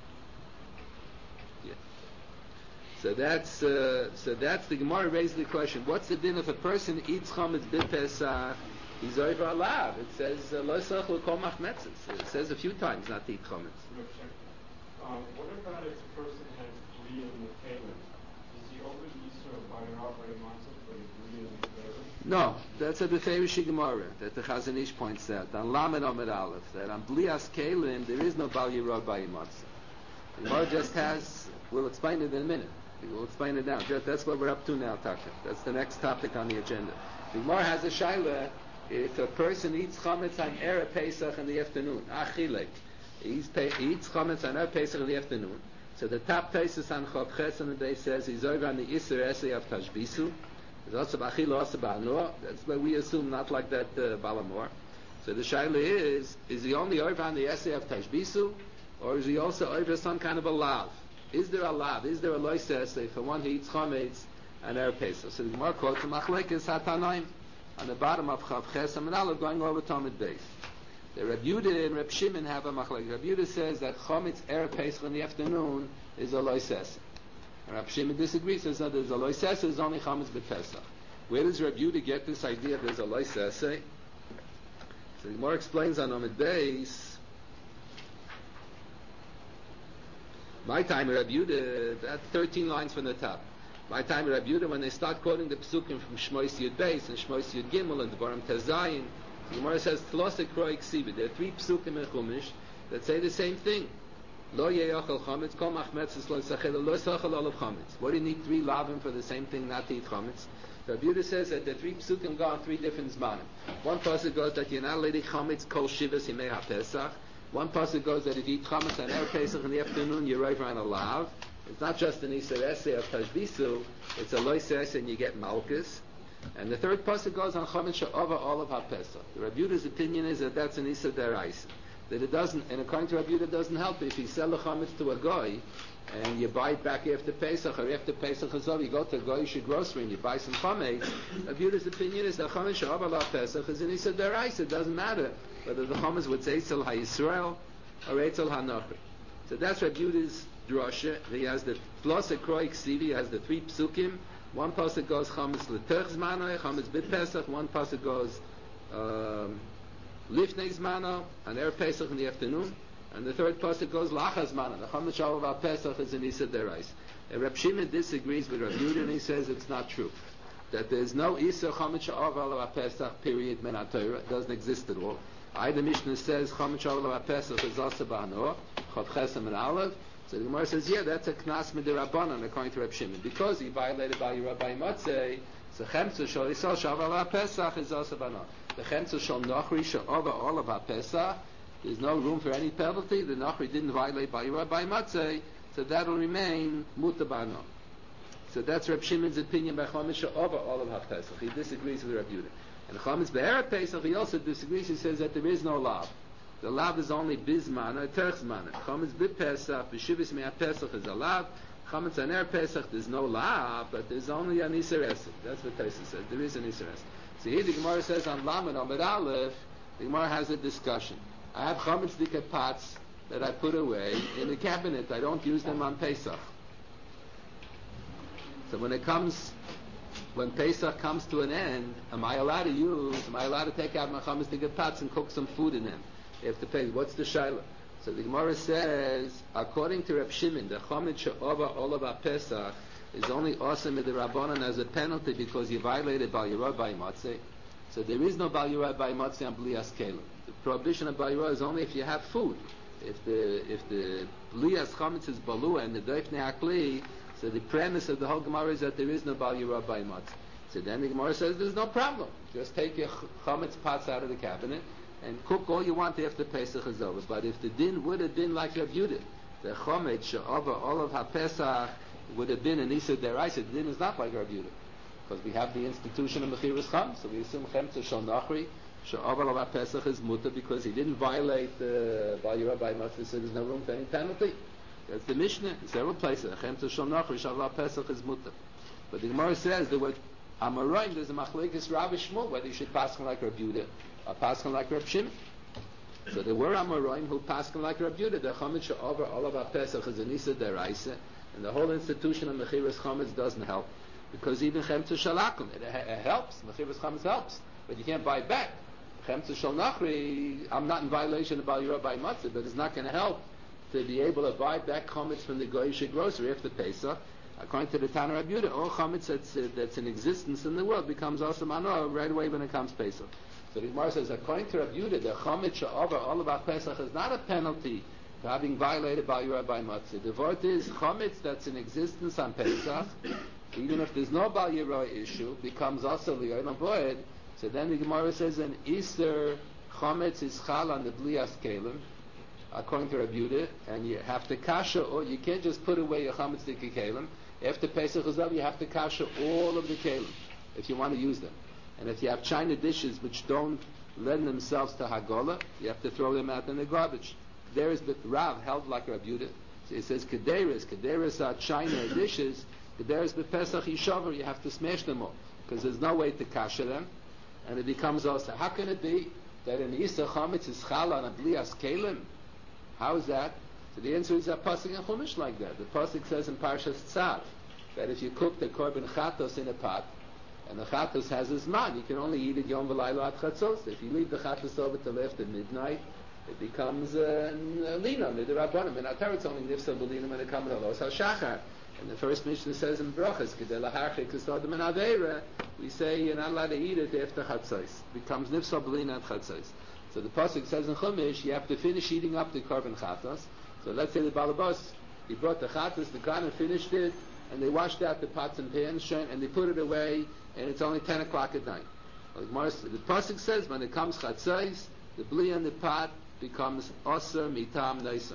So that's the Gemara raised the question. What's the din if a person eats chametz b'Pesach? He's over alav. It says lo yisach l'kol machmetzes. It says a few times not to eat chametz. What about if a person has bria in the kalim? Is he over the Easter of buying out by the matzah for the bria in the kalim? No, that's a beferish Gemara that the Chazon Ish points out. On Lamed Amid Aleph, that on blias kalim there is no bal yirah by matzah. The Gemara just has. We'll explain it in a minute. We'll explain it now. That's what we're up to now, Taka. That's the next topic on the agenda. The Gemara has a shaila. If a person eats chametz on Erev Pesach in the afternoon, achilek, he eats chametz on Erev Pesach in the afternoon. So the top Taisus on Chov Chesam and Beis says he's over on the Isser Essay of Tashbisu. There's also b'achila, also b'anoah. That's where we assume not like that Balamor. So the shaila is he only over on the Essay of Tashbisu, or is he also over some kind of a lav? Is there a lav? Is there a lois essay for one who eats chametz and Erev Pesach? So the Gemara quotes the machlekes hatanaim on the bottom of Chav Chesam and Aleph going over Talmud Beis. The Reb Yehuda and Reb Shimon have a machlekes. Reb Yehuda says that chametz Erev Pesach in the afternoon is a lois essay. And Reb Shimon disagrees. Says that there's a lois essay is only chametz b'Pesach. Where does Reb Yehuda get this idea there's a lois essay? So the Gemara explains on Talmud Beis. My time, Rabbi Yehuda, that's 13 lines from the top. My time, Rabbi Yehuda, when they start quoting the psukim from Shmois Yud Beis and Shmois Yud Gimel and the Baram Tezayin, the Gemara says, Tlosek Roi Ksiva. There are 3 psukim in Chumash that say the same thing. Lo ye'achal chametz, kol machmetzes lo yisachel, lo yisachel olav chametz. What do you need 3 lavim for the same thing, not to eat chametz? Rabbi Yehuda says that the 3 psukim go on 3 different zmanim. One pasuk goes that you're not allowed to eat chametz kol shivas yimei ha-Pesach. One pasuk goes that if you eat chametz on Erev Pesach in the afternoon, you're over on a lav. It's not just an Isser Essay of Tashbisu, it's a lois essay and you get malchus. And the third pasuk goes on Chometz she'ova olav haPesach. The Rabbi Yehuda's opinion is that that's an Issa deraisa. That it doesn't, and according to Rabbi Yehuda, it doesn't help if you sell the Chometz to a guy and you buy it back after Pesach, or after Pesach is over, you go to a goyish grocery and you buy some Chometz. Rabbi Yehuda's opinion is that Chometz she'ova olav haPesach is an Issa deraisa. It doesn't matter whether the Chometz was Eitzel HaYisrael or Eitzel HaNachri. So that's Rabbi Yehuda's drasha. He has the Flos Akroy Ksivi, he has the three psukim. One pasuk goes Chometz l'Terch Zmano, Chometz bit Pesach. One pasuk goes Lifnei Zmano, and Erev Pesach in the afternoon. And the third pasuk goes Lachas Zmano. The Chometz she'ova Pesach is an Issa deraisa. And Reb Shimon disagrees with Rabbi Yehuda, and he says it's not true. That there is no Issa Chometz she'ova Pesach period men HaTorah. It doesn't exist at all. Either Mishnah says Chometz she'ova Pesach is also b'hanor, Chod Chesem and Aleph. So the Gemara says, yeah, that's a knas midirabanan according to Reb Shimon, because he violated by Rabbi Matzeh. So Chemtza shel Yisrael she'ova Pesach is also b'hanor. The Chemtza shel Nachri she'ova olav Pesach, there's no room for any penalty. The Nachri didn't violate by Rabbi Matzeh, so that will remain muta b'hanor. So that's Reb Shimon's opinion by Chometz she'ova olav Pesach. He disagrees with Reb Yehuda. And Chometz be'erev Pesach, he also disagrees. He says that there is no lav. The lav is only bizman or terchzman. Chometz b'Pesach, b'shivas me'at Pesach is a lav. Chometz on erev Pesach, there's no lav, but there's only an Iser Esed. That's what Taisa says. There is an Iser Esed. So here the Gemara says on Lamed Amud Aleph, the Gemara has a discussion. I have Chometz dika pots that I put away in the cabinet. I don't use them on Pesach. So when Pesach comes to an end, am I allowed to take out my Chometz dika pots and cook some food in them? You have to pay. What's the shaila? So the Gemara says, according to Reb Shimon, the Chometz she'ova olav Pesach is only awesome with the Rabbanan as a penalty because you violated Bal Yirah by Matzeh. So there is no Bal Yirah by Matzeh on Blias Kelim. The prohibition of Bal Yirah is only if you have food. If the Blias Chometz is Balua and the Doifnei Hakli, so the premise of the whole Gemara is that there is no Bal Yirah by Matzeh. So then the Gemara says there's no problem. Just take your Chometz pots out of the cabinet and cook all you want after Pesach is over. But if the din would have been like Rav Yehuda, the Chometz she'ova olav haPesach would have been an Issa deraisa. The din is not like Rav Yehuda, because we have the institution of Mechiras Cham, so we assume Chemtza shel Nachri she'ova olav haPesach is muta because he didn't violate Bal Yirah by Matzeh, so there's no room for any penalty. That's the Mishnah in several places. Chemtza shel Nachri she'ova haPesach is muta. But the Gemara says there were Amoraim, there's a machlekes Rav Shmuel whether you should pass like Rav Yehuda or paskin like Reb Shimon. So there were Amoraim who paskin like Reb Yehuda. The Chometz she'ova olav Pesach is an Issa deraisa, and the whole institution of Mechiras Chometz doesn't help, because even Chemtza shel Akum, it helps. Mechiras Chometz helps, but you can't buy it back. Chemtza shel Nachri, I'm not in violation of Bal Yirah by Matzeh, but it's not going to help to be able to buy back Chometz from the goyish grocery after Pesach. According to the Tana Reb Yehuda, all Chometz that's in existence in the world becomes also manor right away when it comes Pesach. So the Gemara says, according to Reb Yehuda, the Chometz she'ova olav Pesach is not a penalty for having violated Bal Yirah by Matzeh. The word is Chometz that's in existence on Pesach, even if there's no Bal Yirah issue, becomes also li'olam voed. So then the Gemara says, an Easter Chometz is chal on the Blias Kelim, according to Reb Yehuda, and you have to kasha, or you can't just put away your Chometz dika Kelim. After Pesach is over, you have to kasha all of the Kelim if you want to use them. And if you have china dishes which don't lend themselves to Hagolah, you have to throw them out in the garbage. There is the Rav held like Reb Yehuda. So he says Kederis are china dishes. Kederis b'Pesach Yishover, you have to smash them all, because there's no way to kasha them, and it becomes also. How can it be that an Isa Chometz is chal on a Blias Kelim? How is that? So the answer is a pasuk in Chumash like that. The pasuk says in Parshas Tzav that if you cook the korban chatos in a pot, and the chatos has his man, you can only eat it yom v'laylo at chatzos. If you leave the chatos over till after midnight, it becomes lina midrabanan. In our Torah, it's only nifsa b'lina when it comes to los hashachar. And the first Mishnah says in brachas, kedei laharchik k'sodim and aveira, we say you're not allowed to eat it after chatzos. It becomes nifsa b'lina at chatzos. So the pasuk says in Chumash, you have to finish eating up the korban chatos. So let's say the balabos, he brought the chatos, the kohen finished it, and they washed out the pots and pans, and they put it away, and it's only 10 o'clock at night. The pasuk says when it comes chatzos, the bli in the pot becomes osir mitam neisa.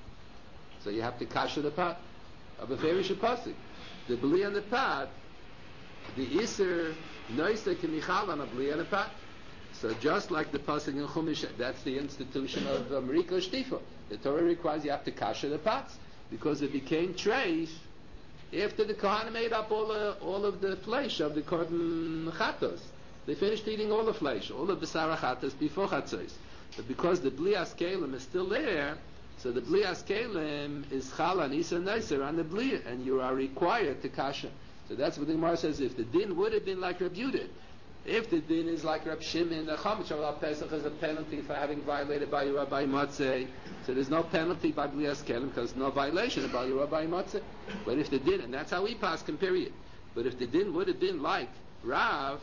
So you have to kasha the pot. Of a very pasuk, the bli in the pot the Isser Noisa Kimichal on a Bli and a Pat. So just like the pasuk in Chumash, that's the institution of Mariko Shtifa. The Torah requires you have to kasher the pots because it became treif after the Kohanim made up all of the flesh of the korban chatos. They finished eating all the flesh, all of the Basar chatos before chatzos. But because the Blias Kalim is still there, so the Blias Kalim is Chal and Isa Neiser on the Blia, and you are required to kasher. So that's what the Gemara says. If the din would have been like Reb Yudin, if the din is like Reb Shimon, the Chametz Shabbat Pesach is a penalty for having violated by your Rabbi Matzeh, so there's no penalty by Blias Kelim because there's no violation by your Rabbi Matzeh. But if the din, and that's how we pass period. But if the din would have been like Rav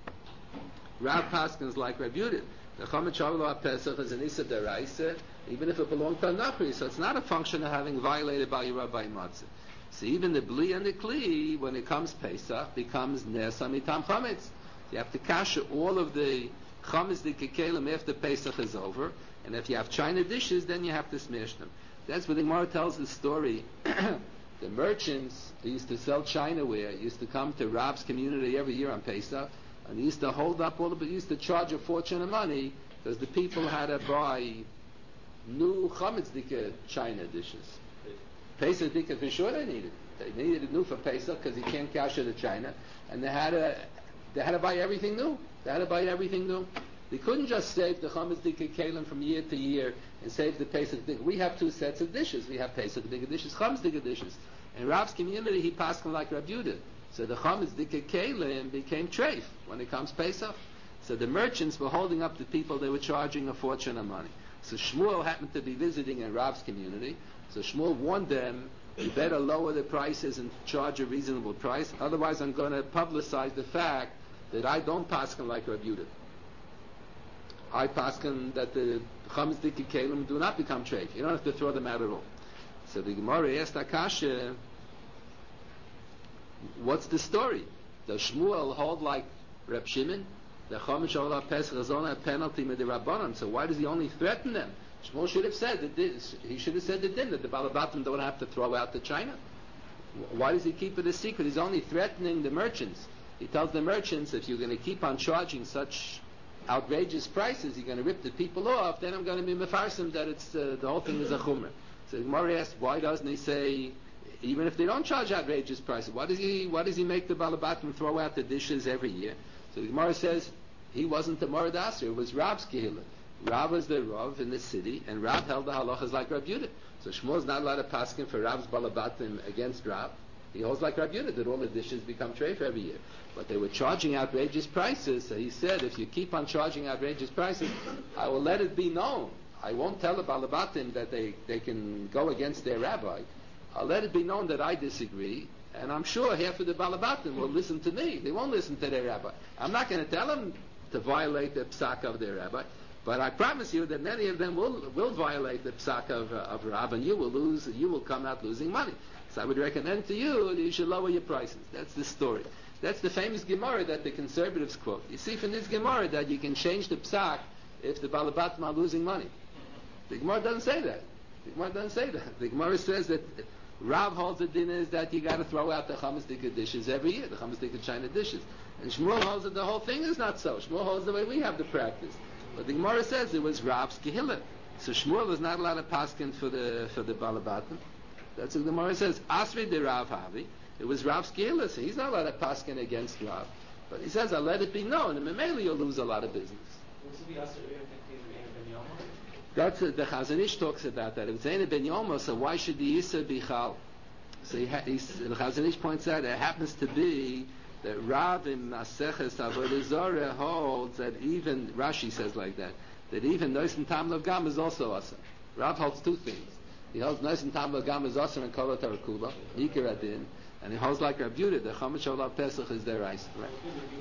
Paskins like Reb Yudin, the Chametz Shabbat Pesach is an Issa Deraisa, even if it belonged to a Nachri, so it's not a function of having violated by your Rabbi Matzeh. So even the Bli and the Kli, when it comes Pesach, becomes Nes Amitam Chametz. You have to kasher all of the chametz the kekelim after Pesach is over, and if you have china dishes, then you have to smash them. That's what the Gemara tells the story. The merchants who used to sell chinaware used to come to Rab's community every year on Pesach, and he used to hold up all of it. He used to charge a fortune of money because the people had to buy new chametz dika china dishes. Pesach dika for sure they needed. They needed it new for Pesach because you can't kasher the china, and they had to buy everything new. They couldn't just save the chametz dika kalim from year to year and save the Pesach dika. We have two sets of dishes. We have Pesach dika dishes, chametz dika dishes. In Rab's community, he passed like Rab Yudah. So the chametz dika kalim became treif when it comes Pesach. So the merchants were holding up the people. They were charging a fortune of money. So Shmuel happened to be visiting in Rab's community. So Shmuel warned them, you better lower the prices and charge a reasonable price. Otherwise, I'm going to publicize the fact that I don't paskin like Reb Yudah. I paskin that the chametz dika kalim do not become treif. You don't have to throw them out at all. So the Gemara asked Akasha, what's the story? Does Shmuel hold like Reb Shimon? The chametz shabbat Pesach is only a penalty with the Rabbanan. So why does he only threaten them? Shmuel should have said that he should have said the din that the Balabatim don't have to throw out the china. Why does he keep it a secret? He's only threatening the merchants. He tells the merchants, if you're going to keep on charging such outrageous prices, you're going to rip the people off, then I'm going to be mefarsim that it's the whole thing is a chumrah. So the Gemara asks, why doesn't he say, even if they don't charge outrageous prices, why does he make the Balabatim throw out the dishes every year? So the Gemara says, he wasn't the Morad Asr, it was Rab's Kehillah. Rab was the Rav in the city, and Rab held the halachas like Rab Yudah. So Shmuel's not allowed to paskin for Rab's Balabatim against Rab. He holds like Rab Yudah that all the dishes become treif every year. But they were charging outrageous prices, so he said, if you keep on charging outrageous prices, I will let it be known. I won't tell the Balabatim that they can go against their rabbi. I'll let it be known that I disagree, and I'm sure half of the Balabatim will listen to me. They won't listen to their rabbi. I'm not going to tell them to violate the psak of their rabbi, but I promise you that many of them will violate the psak of Rab, and you will come out losing money. So I would recommend to you that you should lower your prices. That's the story. That's the famous Gemara that the conservatives quote. You see from this Gemara that you can change the psak if the Balabatim are losing money. The Gemara doesn't say that. The Gemara says that Rav holds the din is that you got to throw out the chametz dika dishes every year, the chametz dika china dishes. And Shmuel holds that the whole thing is not so. Shmuel holds the way we have the practice. But the Gemara says it was Rav's Kehillah. So Shmuel was not allowed to paskin for the Balabatim. That's what the Gemara says. Asri de Rav Havi. It was Rav's Kehillah, so he's not allowed to paskin against Rav. But he says, I'll let it be known, and Mamela you'll lose a lot of business. That's the Chazon Ish talks about that. If it's Ein Ben Yomo, so why should the Yisa be Chal? So the Chazon Ish points out it happens to be that Rav in Maseches Avodah Zarah holds that even Rashi says like that even Nois and Tam Lav Gam is also Asa. Rav holds two things. He holds Nois and Tam Lav Gam is Asa and Kol Tarakula, Yikar Adin, and he holds like Rab Yudah, the Chametz Shabbat Pesach is their ice. Right?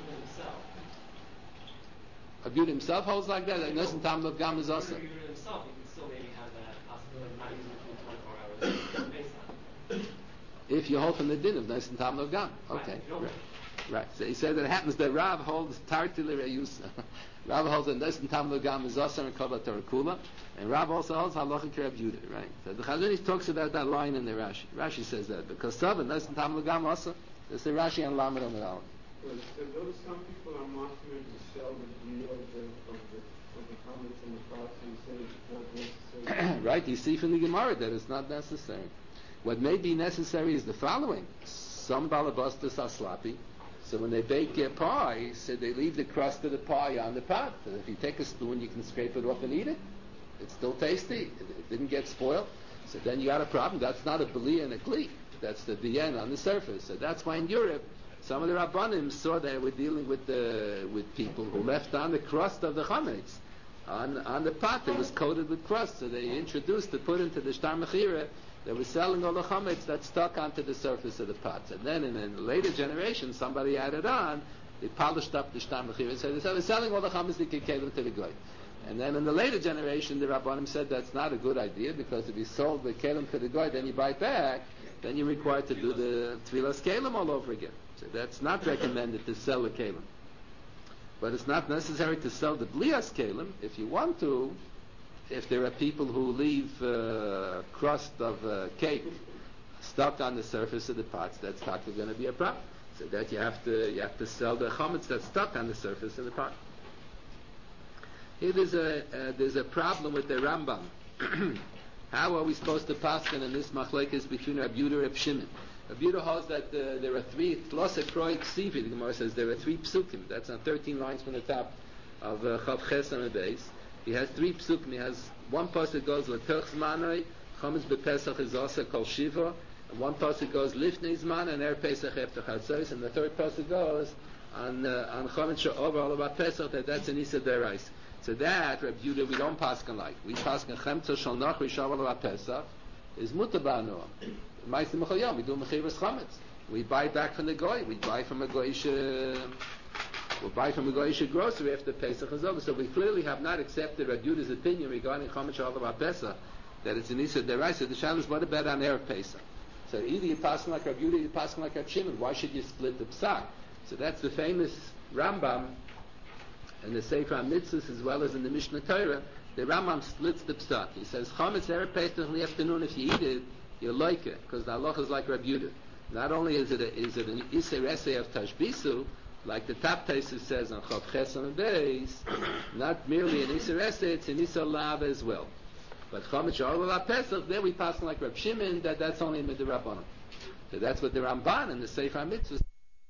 Rab Yudah himself holds like that Nois and Tam Lav Gam is Asa. Himself, you can still maybe have that possibility of not using it for 24 hours based on. If you hold from the din of Nois and Tam Lav Gam. Okay. Right. So he said that it happens that Rav holds Tartili Reyusa. Rav holds that Nois and Tam Lav Gam is Asa and Kol Tarakula, and Rav also holds Halacha Rab Yudah. Right. So the Chazon Ish talks about that line in the Rashi. Rashi says that because Sava Nois and Tam Lav Gam Asa. It's the Rashi and Lamed on the Aleph. was those some people are mocking to sell the brie of the comments in the process and say it's not necessary. Right, you see from the Gemara that it's not necessary. What may be necessary is the following. Some balabastas are sloppy, so when they bake a pie, so they leave the crust of the pie on the pot. And if you take a spoon, you can scrape it off and eat it. It's still tasty. It didn't get spoiled. So then you got a problem. That's not a belia and a kli. That's the bien on the surface. So that's why in Europe, some of the Rabbanim saw they were dealing with people who left on the crust of the chametz. On the pot, it was coated with crust. So they introduced to put into the shtar mechira. They were selling all the chametz that stuck onto the surface of the pots. And then in a later generation, somebody added on, they polished up the shtar mechira. So they were selling all the chametz that could cater to the goy. And then in the later generation, the Rabbanim said that's not a good idea, because if you sold the kelim to the goy, then you buy it back, then you're required to do the tefillas kelim all over again. So that's not recommended to sell the kelim. But it's not necessary to sell the blias kelim if you want to. If there are people who leave crust of cake stuck on the surface of the pots, that's not going to be a problem. So that you have to sell the chametz that's stuck on the surface of the pot. Here there's a problem with the Rambam. How are we supposed to paskin in this machlekes between Rabbi Yehuda and Rabbi Shimon? Rabbi Yehuda holds that there are three tlosek ksivi. The Gemara says there are three psukim. That's on 13 lines from the top of Chav Ches and Beis. He has three psukim. He has one pasuk goes l'terch zmanoi, chametz bepesach is also kol shiva, and one pasuk goes lifnei zman and er pesach after chatzos, and the third pasuk goes on chametz she'over all about pesach, that's an isa derais. So that Rabbi Yehuda we don't paskin like. We paskin chemtza shal nachri shaval about pesach is mutar ba'anoah. Ma'aseh mechal yom we do mechiras chametz. We buy back from the goy. We buy from a goyish. We'll buy from a goyish grocery after Pesach is over. So we clearly have not accepted Rabbi Yehuda's opinion regarding chametz shal about pesach, that it's an isa deraisa. The shalos what about on erev Pesach? So either you pass like Rabbi Yehuda, you pass like Rabbi Shimon. Why should you split the psak? So that's the famous Rambam in the Sefer HaMitzvos as well as in the Mishnah Torah. The Rambam splits the psak. He says chametz erev Pesach in the afternoon. If you eat it, you like it, because the halacha is like Rabbi Yehuda. Not only is it an iser esei of tashbisu, like the top Taisus says on Chav Ches and Beis, not merely an iser esei, it's an iser lav as well. But chametz she'over Pesach, there we pass like Rabbi Shimon, that's only midrabanan. So that's what the Ramban in the Sefer HaMitzvos.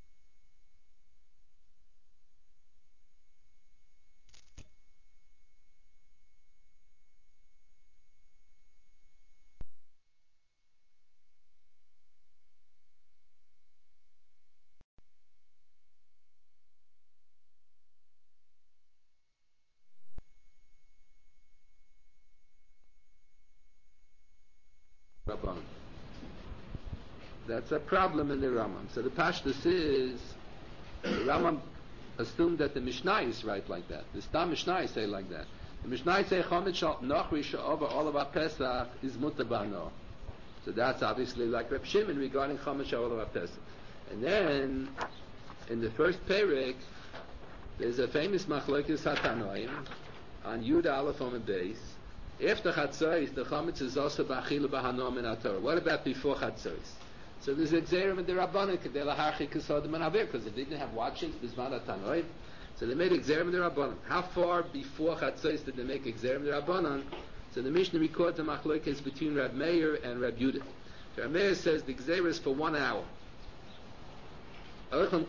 That's a problem in the Rambam. So the Pashtus is, the Rambam assumed that the Mishnah is right like that. The Stam Mishnah say like that. The Mishnah say chametz shal nachri she'over all about Pesach is mutar ba'anoah. So that's obviously like Reb Shimon regarding chametz shal all about Pesach. And then in the first perek, there's a famous machlokes hatanoim on Yud Aleph on the base. After chatzos, the chametz is also b'achila b'hanoah min haTorah. What about before chatzos? So there's a gzerim in the Rabbanan kedei laharchik kasodim and avir, because they didn't have watchings b'zman hatanoim. So they made a gzerim in the Rabbanan. How far before chatzos did they make a gzerim in the Rabbanan? So the Mishnah records the machlokes between Rab Meir and Rab Yehuda. Rab Meir says the gzerim is for 1 hour. The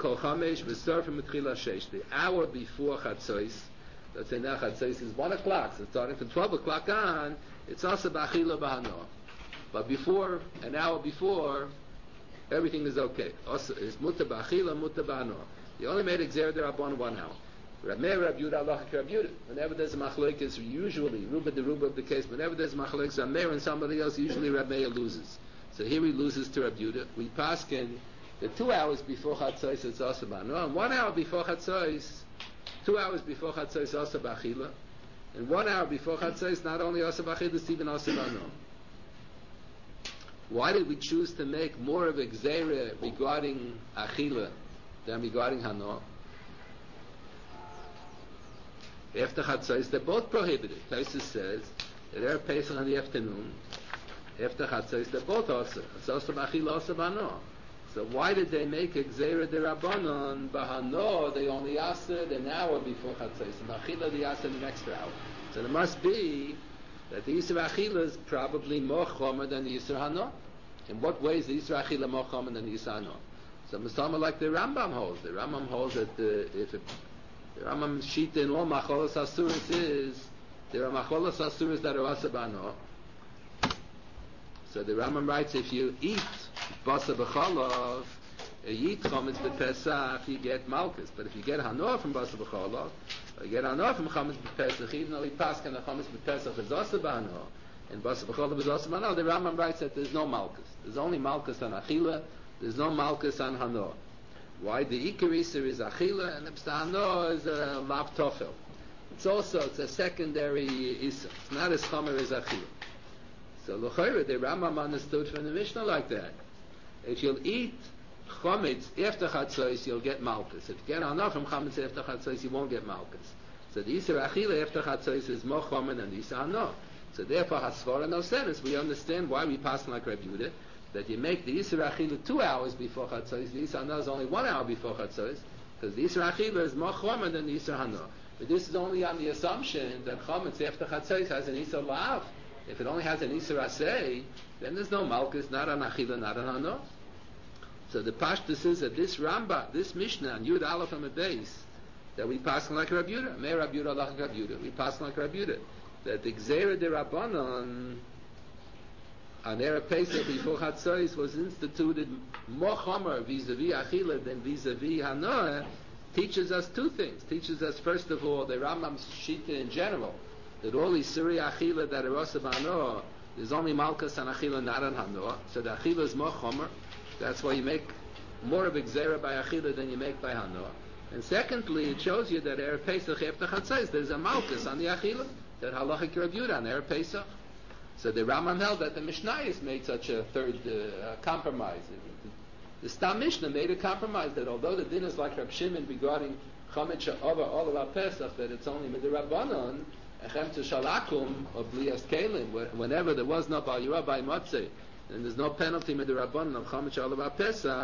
hour before chatzos, let's say now chatzos is 1 o'clock, so starting from 12 o'clock on, it's also b'achila b'hanoah. But before, an hour before, everything is okay. Also, it's mutar b'achila, mutar b'hanoah. They only made exer derabban 1 hour. Rab Meir, Rab Yehuda, Allah Rab Yehuda. Whenever there's a machlokes, usually ruba the ruba of the case. Whenever there's a machlokes, Rab Meir and somebody else, usually Rab Meir loses. So here he loses to Rab Yehuda. We paskin the 2 hours before chatzos it's also b'hanoah, and 1 hour before chatzos, 2 hours before chatzos also b'achila, and 1 hour before chatzos not only also b'achila, it's even also b'hanoah. Why did we choose to make more of a gzeira regarding achila than regarding hanoah? After chatzos, they're both prohibited. Tosfos says that erev Pesach in the afternoon, after chatzos, they're both also. It's also b'achila, also b'hanoah. So why did they make a Gzeira Derabanan? Bahano, they only asked it an hour before Chatzos. And Achila, they asked it an extra hour. So there must be that the Yisur Achila is probably more chomer than the Yisur Hano. In what ways the Yisur Achila more chomer than the Yisur Hano? So Masama like the Rambam holds. The Rambam holds that the Rambam Shita in all Macholas Asuris is, there are Macholas Asuris that are Asabano. So the Rambam writes, if you eat Basa B'chalav, you eat Chometz B'Pesach, you get Malkus. But if you get Hanoah from Basa B'chalav, or you get Hanoah from Chometz B'Pesach, even though we pass on the Chometz B'Pesach is Asa B'Hanoah, and Basa B'chalav is Asa B'Hanoah, the Rambam writes that there's no Malkus. There's only Malkus on Achila, there's no Malkus on Hanoah. Why? The Ikar Iser is Achila, and the Hanoah is a Lav Tofel. It's a secondary Iser. It's not as chomer as Achila. So L'chayra, the Rambam understood from the Mishnah like that. If you'll eat Chometz after Chatzos, you'll get Malkus. If you get enough from Chometz after Chatzos, you won't get Malkus. So the Yisur Achila after Chatzos is more chomer than the Yisur Hanoah. So therefore, Hasvara no sense. We understand why we pass like Reb Yehuda, that you make the Yisur Achila 2 hours before Chatzos, the Yisur Hanoah is only 1 hour before Chatzos, because the Yisur Achila is more chomer than the Yisur Hanoah. But this is only on the assumption that Chometz after Chatzos has an Yisur Lav. If it only has an Isur Aseh, then there's no Malkus, not on Achila, not on Hanoah. So the Pashtus is that this Rambam, this Mishnah, on Yud Aleph on the base, that we pass like Rabbi Yehuda, Meir Rabbi Yehuda, like Rabbi Yehuda, we pass like Rabbi Yehuda, that the Gzeira de Rabbanon on Erev Pesach before Chatzos was instituted more chomer vis-a-vis Achila than vis-a-vis Hanoah, teaches us two things. Teaches us, first of all, the Rambam's Shita in general, that all these Suri Achila that are Asa B'Hanoah, there's only Malkus on Achila, not on Hanoah. So the Achila is more chomer. That's why you make more of a Gzeira by Achila than you make by Hanoah. And secondly, it shows you that Erev Pesach after Chatzos, there's a Malkus on the Achila, that Halachic Reb Yehuda on Erev Pesach. So the Rambam held that the Mishnayos made such a third compromise. The Stam Mishnah made a compromise that although the din is like Reb Shimon regarding Chometz Sha'ava all about Pesach, that it's only Midirabbanon, Echem to Shalakum of Blias Kalim, whenever there was no Bal Yirah by Motzei, and there's no penalty Midirabbanon of Chometz Sha'ava Pesach,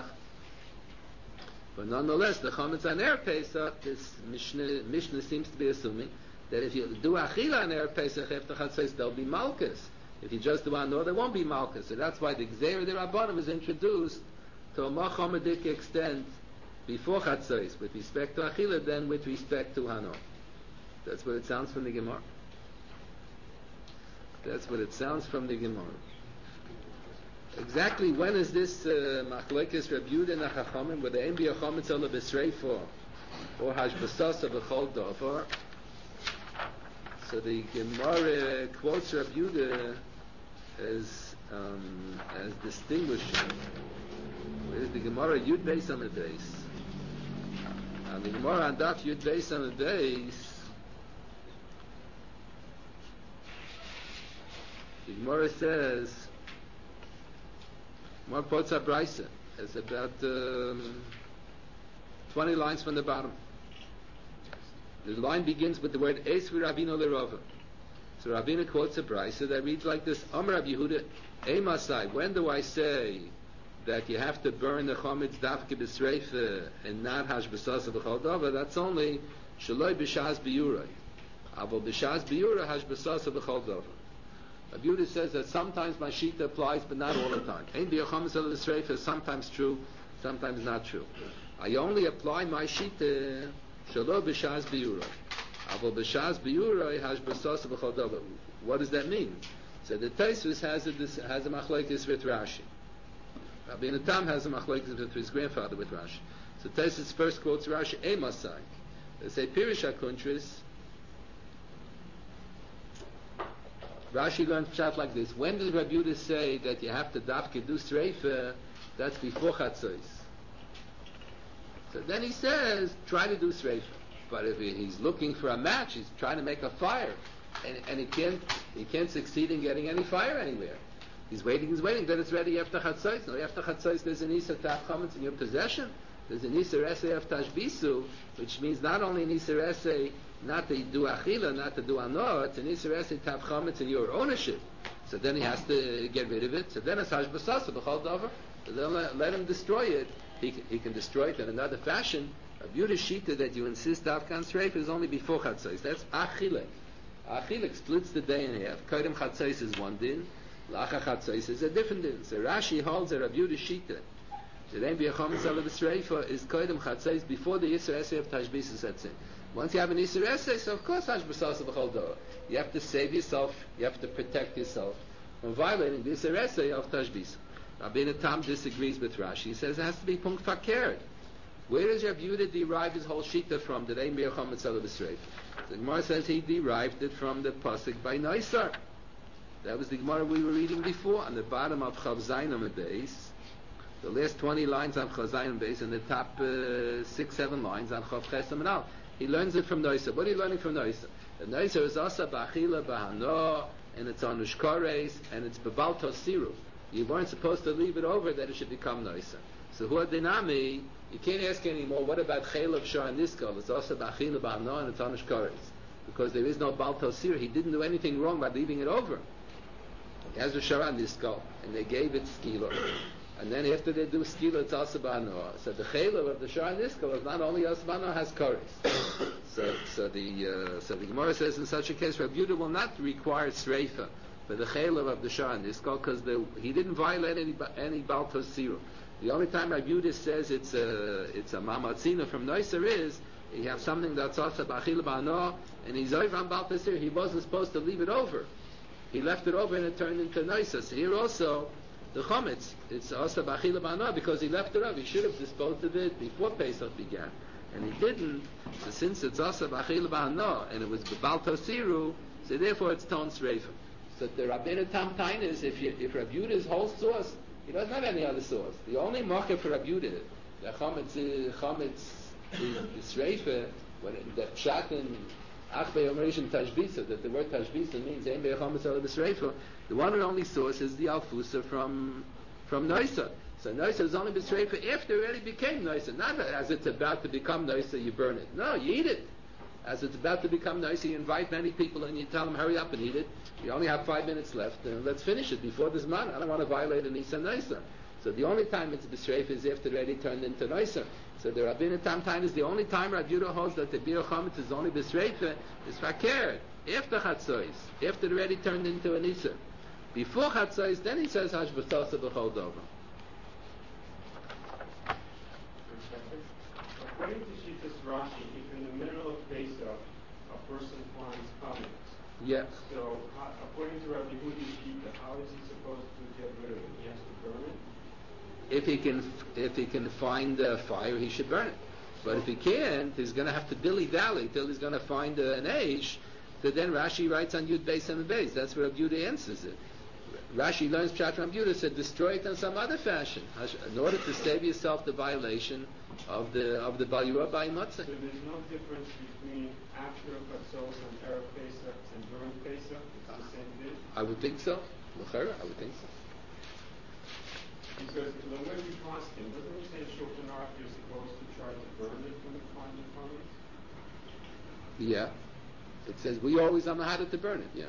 but nonetheless, the Chometz on Erev Pesach, this Mishnah seems to be assuming that if you do Achila on Erev Pesach after Chatzos, there'll be Malkus. If you just do Hanoah, there won't be Malkus. So that's why the Gzeira de Rabbanim is introduced to a more chomedik extent before Chatzos, with respect to Achila, than with respect to Hanoah. That's what it sounds from the Gemara. That's what it sounds from the Gemara. Exactly when is this Machlokes Reb Yehuda and Chachamim, where the Ein B'Yah Chometz Ola B'Sreifa or Hashbasasa B'Chol Dover? So the Gemara quotes Reb Yehuda as distinguishing. Where's the Gemara? Yud Beis on the base. And the Gemara on Daf Yud Beis on the base. The Gemara says, Gemara quotes a Brisa. It's about 20 lines from the bottom. The line begins with the word Eis v'Ravina l'Rava. So Ravina quotes a Brisa that reads like this: Amar Rabbi Yehuda, Eimasai. When do I say that you have to burn the chometz dafke b'sreifa and not hashbasasa b'chol davar? That's only shaloi b'shas b'yurei. Avol b'shas b'yurei hashbasasa b'chol davar. Rabbi Yehuda says that sometimes my shita applies, but not all the time. Ein b'yah chometz al b'sreifa is sometimes true, sometimes not true. I only apply my shita shaloi b'shas b'yurei. Avol b'shas b'yurei hashbasasa b'chol davar. What does that mean? So the Tosfos has a machlokes with Rashi. Rabbi Natam has a machlokes with his grandfather with Rashi. So Tosfos first quotes Rashi, Eimasai. They say Pirish HaKuntris. Rashi learns pshat like this: when does Rabbi Yehuda say that you have to dafke do streifa? That's before Chatzos. So then he says, try to do streifa. But if he's looking for a match, he's trying to make a fire, and he can't succeed in getting any fire anywhere. He's waiting, then it's ready after Chatzos. No, after Chatzos there's an Isser Tav Chometz in your possession. There's an Isser Esei of Tashbisu, which means not only an Isser Esei not to do Achila, not to do Hanoah, it's an Isser Esei Tav Chometz in your ownership. So then he has to get rid of it. So then it's hashbasasa b'chol davar. So then let him destroy it. He can destroy it in another fashion. A beautiful shita that you insist afkan sreif is only before chatzos. That's achilek. Achilek splits the day in half. Kodem chatzos is one din. Lacha chatzos is a different din. So Rashi holds that a beautiful shita. The name b'yachom tzala b'sreifa is kodem chatzos before the yisur esay of tashbisa sets in. Once you have an yisur esay, so of course hashbasasa b'chol davar. You have to save yourself. You have to protect yourself from violating the yisur esay of tashbisa. Rabbeinu Tam disagrees with Rashi. He says it has to be punkt fakert. Where does Rav Yehuda derive his whole shita from? The name b'yachom tzala b'sreifa. The Gemara says he derived it from the pasuk by Neisar. That was the Gemara we were reading before on the bottom of Chav Zayin on the base. The last 20 lines on Chav Zayin base and the top 6-7 lines on Chav Chesam and Al. He learns it from Neisar. What are you learning from Neisar? The Neisar is asa b'achila b'hano, and it's on Ushkares, and it's b'bal tosiru. You weren't supposed to leave it over that it should become Neisar. So who dinami? You can't ask anymore, what about Chaylav Shah and Niskal? It's also Bachila Ba'ano and it's Anish Koretz. Because there is no Baal Tosir. He didn't do anything wrong by leaving it over. He has a Shah and Niskal, and they gave it Skila. And then after they do Skila, it's also Ba'ano. So the Chaylav of the Shah and Niskal is not only Asbano, has Koretz. So the Gemara says in such a case, Rabbi Yehuda will not require Sreifa for the Chaylav of the Shah and Niskal because he didn't violate any Baal Tosir. The only time Rabbi Yehuda says it's a mamatzina from Neisar is you have something that's also b'achila b'ano and he's over on Baal Tasir. He wasn't supposed to leave it over. He left it over and it turned into Neisar. So here also the chometz it's also b'achila b'ano because he left it over. He should have disposed of it before Pesach began, and he didn't. So since it's also b'achila b'ano and it was b'Baal Tasiru, so therefore it's ton sreifa. So the Rabbeinu Tam Tain is if Rabbi Yehuda's whole source. He doesn't have any other source. The only marker for Rabbi Yehuda, the chametz is reifa, when the pshat in achbei omerishin tashbisa, that the word tashbisa means ein be'chametz ala b'sreifa. The one and only source is the alfusa from Neisar. So Neisar is only b'sreifa after it already became Neisar. Not as it's about to become Neisar, you burn it. No, you eat it. As it's about to become Neisar, you invite many people and you tell them, hurry up and eat it. You only have 5 minutes left, and let's finish it before this man. I don't want to violate a Nisan Neisar. So the only time it's b'sreif is after it already turned into Neisar. So the Rabbeinu Tam Tain is the only time Rabbi Yehuda holds that the Bir Chametz is only b'sreif is fakir after Chatzos, after it already turned into a Nisar. Before Chatzos, then he says Hashbasasa b'chol davar. According to Shittas Rashi, if in the middle of Pesach a person finds chametz, Yeah. so according to Rabbi Yehuda's Shita, how is he supposed to get rid of it? He has to burn it? If he can find a fire, he should burn it. But if he can't, he's going to have to dilly-dally till he's going to find an age. So then Rashi writes on Yud Beis and Beis. That's where Rabbi Yehuda answers it. Rashi learns Pshat from Yehuda, said destroy it in some other fashion in order to save yourself the violation of the Baliyah by Matzah. So there's no difference between after Chatzos and Erev Pesach and during Pesach? It's the same day? I would think so. I would think so. Because the way we fasting, doesn't it say in Shulchan Aruch you're supposed to try to burn it when you find the chametz? Yeah. It says we always on the hadith to burn it, yeah.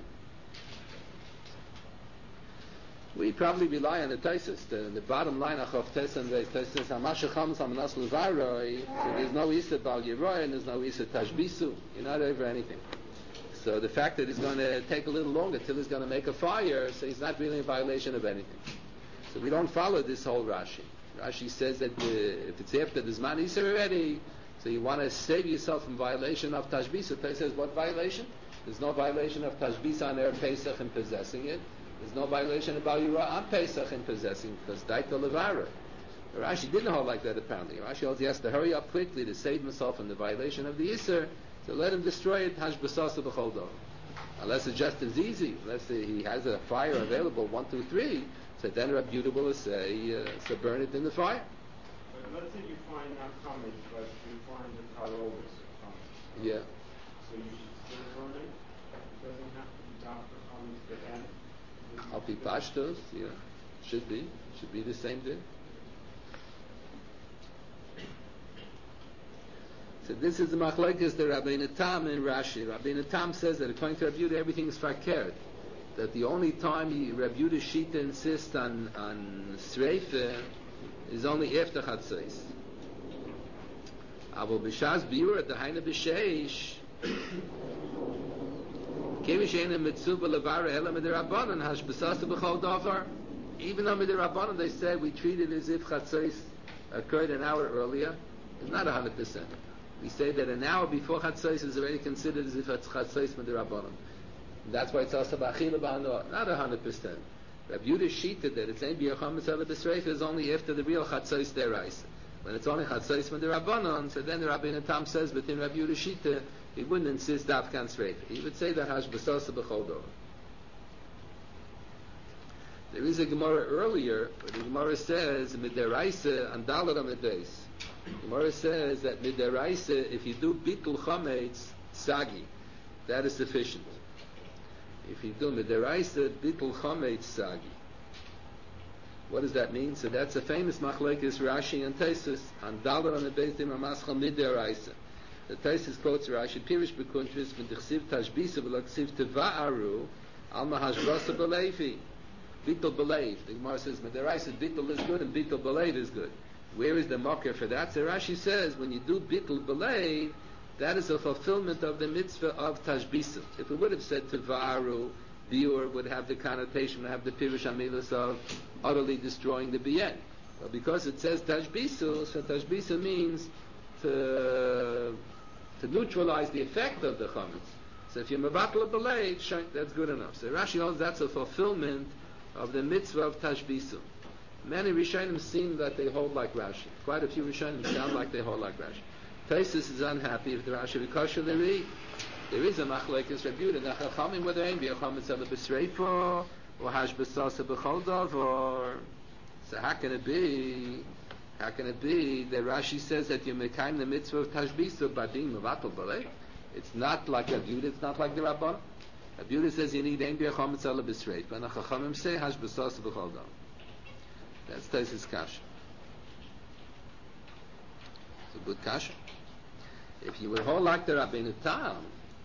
We probably rely on the Taisus. The bottom line of Tes and Reis, Tes says, Hamashacham Samanas Levaroi, so there's no Isa Bal Yeroy and there's no Isa Tashbisu. You're not over anything. So the fact that it's going to take a little longer till he's going to make a fire, so he's not really in violation of anything. So we don't follow this whole Rashi. Rashi says that if it's after the Zman Isa already, so you want to save yourself from violation of Tashbisu. Tes says, what violation? There's no violation of Tashbisa on Erev Pesach and possessing it. There's no violation of Baliyah on Pesach in possessing, because Daita Levara. Rashi didn't hold like that apparently. Rashi holds he has to hurry up quickly to save himself from the violation of the Yisr, so let him destroy it, Hashbasasa b'chol davar. Unless it's just as easy, unless he has a fire available, 1, 2, 3, so then Rabbi Yehuda will say, so burn it in the fire. But let's say you find not chametz, but you find the tarobos of chametz. Yeah. So you should still burn it? It doesn't have to be Dr. chametz, but then... Al pi pashtos, yeah, should be the same thing. So this is the machlokes the Rabbeinu Tam and Rashi. Rabbeinu Tam says that according to Rabbi Yehuda everything is fakert. that the only time Rabbi Yehuda Shita insists on Sreifa is only after Chatzos. Avo b'shas biur at the Haina b'sheish Kevishena mitzuba levara ela midirabanan hashbasasa b'chol davar. Even though midirabanan they said we treat it as if Chatzos occurred an hour earlier, it's not 100%. We say that an hour before Chatzos is already considered as if it's Chatzos midirabanan. That's why it's also b'achila b'hanor, not 100%. Rabbi Yehuda Shita that it's ain't b'yacham ela b'sreifa is only after the real Chatzos deraisa. When it's only Chatzos midirabanan, so then the Rabbeinu Tam says within Rabbi Yehuda Shita he wouldn't insist Dafkan Sreifa. He would say that Hash B'Sasa B'Chol Dor. There is a Gemara earlier, where the Gemara says, Midaraisa and Dalar Amidbeis. The Gemara says that Midaraisa, if you do Bitul Chametz, Sagi, that is sufficient. If you do Midaraisa, Bitul Chametz, Sagi. What does that mean? So that's a famous Machlekes Rashi and Taisus, and Dalar Amidbeis Dimar Maschal Midaraisa. The Taisus quotes Rashi, Pirish b'kuntris v'dichsiv tashbisa v'laksiv teva'aru alma hashbasa b'leifi. Bitul b'leiv. The Gemara says, Midaraisa bitul is good and bitul b'leiv is good. Where is the mocker for that? So Rashi says, when you do bitul b'leiv, that is a fulfillment of the mitzvah of tashbisa. If it would have said teva'aru, biur would have the connotation, would have the pirish amilas of utterly destroying the bien. But because it says tashbisa, so tashbisa means to neutralize the effect of the chametz. So if you're mevatel b'leiv, that's good enough. So Rashi holds that's a fulfillment of the mitzvah of tashbisu. Many Rishonim seem that they hold like Rashi. Quite a few Rishonim sound like they hold like Rashi. Taisus is unhappy if the Rashi v'kosher they read. There is a machlekes Rabbi Yehuda and Chachamim whether ein b'chametz ela b'sreifa or hash b'sasa b'chol davar. So how can it be? How can it be that Rashi says that you mekayim the mitzvah of tashbisa by being mevatel b'leiv? It's not like Rabbi Yehuda, it's not like the Rabban. Rabbi Yehuda says you need ein b'chametz ela b'sreifa, and the Chachamim say hash b'sasa b'chol davar. That's Taisus kasha. It's a good kasha. If you would hold like the Rabbeinu Tam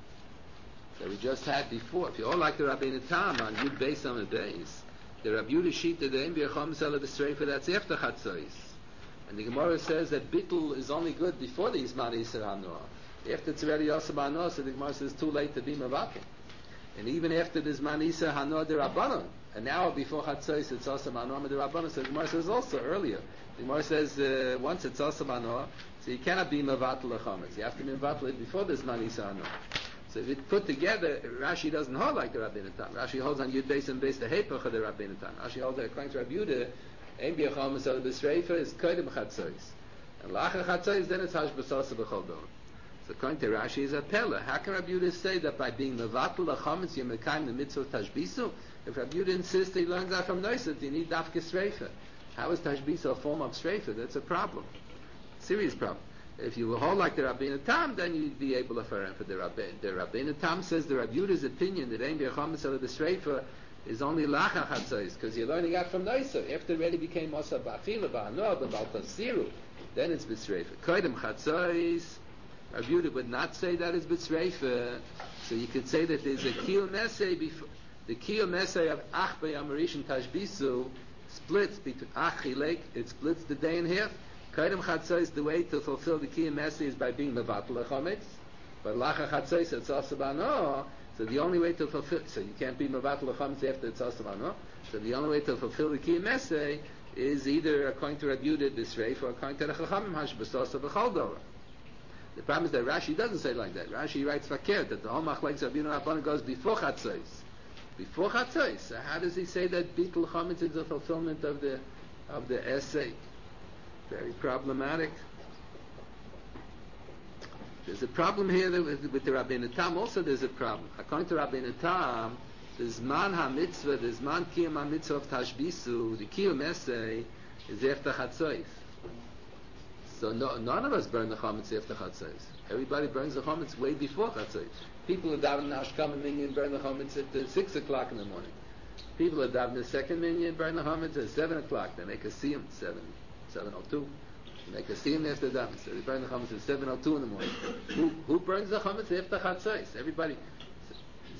that we just had before, if you hold like the Rabbeinu Tam on Yud Beis on the Beis, the Rabbi Yehuda Shita the ein b'chametz ela b'sreifa that's after Chatzos. And the Gemara says that bittul is only good before the Isman Yisr HaNoah. After it's already Yosef HaNoah, so the Gemara says it's too late to be Mavakel. And even after the Isman Yisr HaNoah the Rabbanon, an hour before Chatzos it's Yosef HaNoah the Rabbanon, so the Gemara says also earlier. The Gemara says once it's Yosef HaNoah, so you cannot be Mavakel Lechametz. You have to be Mavakel it before the Isman Yisr HaNoah. So if it put together, Rashi doesn't hold like the Rabbeinu Tam. Rashi holds on Yud Beis and Beis the Hepech of the Rabbeinu Tam. Rashi holds that according to Rabbi Yehuda, ein b'chametz ela b'sreifa is kodim chatzos, and lacher chatzos then it's hash b'sasa b'chol davar. So according to Rashi is a pella. How can Rabbi Yehuda say that by being mevatel lechametz you mekayim the mitzvah of tashbisu? If Rabbi Yehuda insists he learns that from Nosat, you need dafke sreifa. How is tashbisu a form of sreifa? That's a problem, serious problem. If you will hold like the Rabbeinu Tam, then you'd be able to affirm for the Rabbeinu. The Rabbeinu Tam says the Rabbi Yehuda's opinion that ein b'chametz ela b'sreifa is only lacha chatzos, because you're learning out from Noisa. After it already became Osa Ba'achila, Ba'anoah, Ba'al then it's B'sreifa. Kodim chatzos, Rabbi Yehuda would not say that is B'sreifa, so you could say that there's a Kiyum Mesei before. The Kiyum Mesei of Ach B'yamarish and Tashbisu splits between Ach Chilek, it splits the day in half. Kodim chatzos, the way to fulfill the Kiyum Mesei is by being Mevatel Lechametz, but lacha chatzos, it's Osa Ba'anoah. So the only way to fulfill, so you can't be mevatel lechametz after it's asur b'hanoah. So the only way to fulfill the kiyum mesei is either according to Rabbi Yehuda b'sreifa or according to the Chachamim hash b'sasa b'chol davar. The problem is that Rashi doesn't say it like that. Rashi writes fakir that the whole machlekes Rabbi Yehuda Rabbanan goes before chatzos. Before chatzos. So how does he say that bitul chametz is the fulfillment of the essay? Very problematic. There's a problem here with the Rabbeinu Tam. Also, there's a problem. According to Rabbeinu Tam, the Zman HaMitzvah, the Zman Kiyum HaMitzvah of Tashbisu, the Kiyum Essay, is after Chatzos. So none of us burn the Chametz after Chatzos. Everybody burns the Chametz way before Chatzos. People who daven the Hashkama Minyan burn the Chametz at 6 o'clock in the morning. People who daven the second Minyan burn the Chametz at 7 o'clock. They make a Siyum, 7:02. Make a scene after daven. So they burn the chametz at 7:02 in the morning. Who burns the chametz after chatzos? Everybody.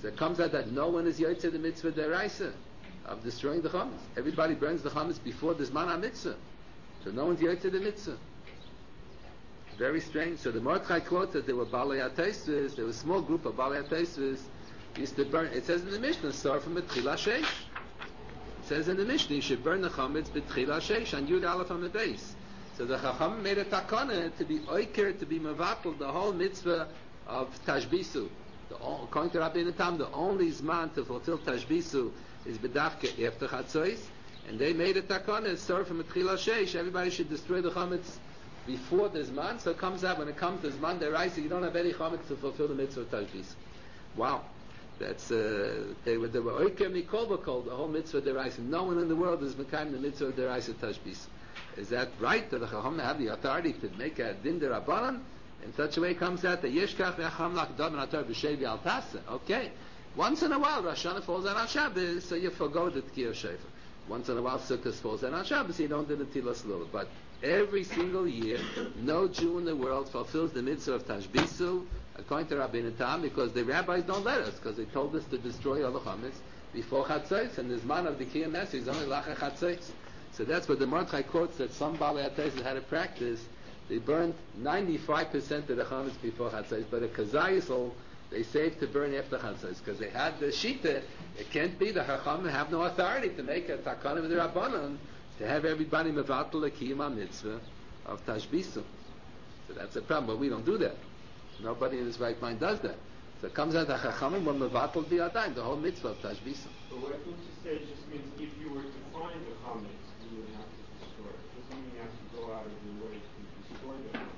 So it comes out that no one is yotze the mitzvah deraisa of destroying the chametz. Everybody burns the chametz before the zman ha-mitzvah. So no one's yotze the mitzvah. Very strange. So the Mordechai quotes that there were Balei HaTosfos, there was a small group of Balei HaTosfos used to burn. It says in the Mishnah, start from B'tchila Sheish. It says in the Mishnah, you should burn the chametz B'tchila Sheish on Yud Aleph on the base. So the Chacham made a takana to be oiker, to be mevatel, the whole mitzvah of Tashbisu. According to Rabbi Natam, the only zman to fulfill Tashbisu is B'davke after Chatzos, and they made a takana, start from B'tchila Sheish, everybody should destroy the chametz before the zman, so it comes out when it comes to zman deraisa, you don't have any chametz to fulfill the mitzvah of Tashbisu. Wow. That's they were oiker mikol v'kol, the whole mitzvah deraisa. No one in the world is mekayim the mitzvah deraisa Tashbisu. Is that right? That the Chacham have the authority to make a din derabanan? In such a way it comes out that yeshkach v'acham lakdam atar b'shevi al tasa. Okay. Once in a while Rosh Hashanah falls out on Shabbos, so you forgo the Tkiyah Shofar. Once in a while Sukkot falls out on Shabbos, you don't do the Tilas Lulav. But every single year, no Jew in the world fulfills the mitzvah of Tashbisu, according to Rabbi Natam, because the rabbis don't let us, because they told us to destroy all the chametz before Chatzos, and the zman of the Kiyah Mesa is only lacha Chatzos. So that's what the Mordechai quotes, that some Balei HaTosfos had to practice. They burned 95% of the chametz before Chatzos, but a Kazayisol, they saved to burn after Chatzos, because they had the Shita. It can't be, the Chacham have no authority to make a takana with the Rabbanon, to have everybody mevatel a kiyama mitzvah of Tashbisu. So that's a problem, but we don't do that. Nobody in his right mind does that. So it comes out that Chachamim were mevatel biyadayim, the whole mitzvah of Tashbisu. But what you say just means if you were to find the chametz, you would have to destroy it. It doesn't mean you have to go out of your way to destroy the chametz.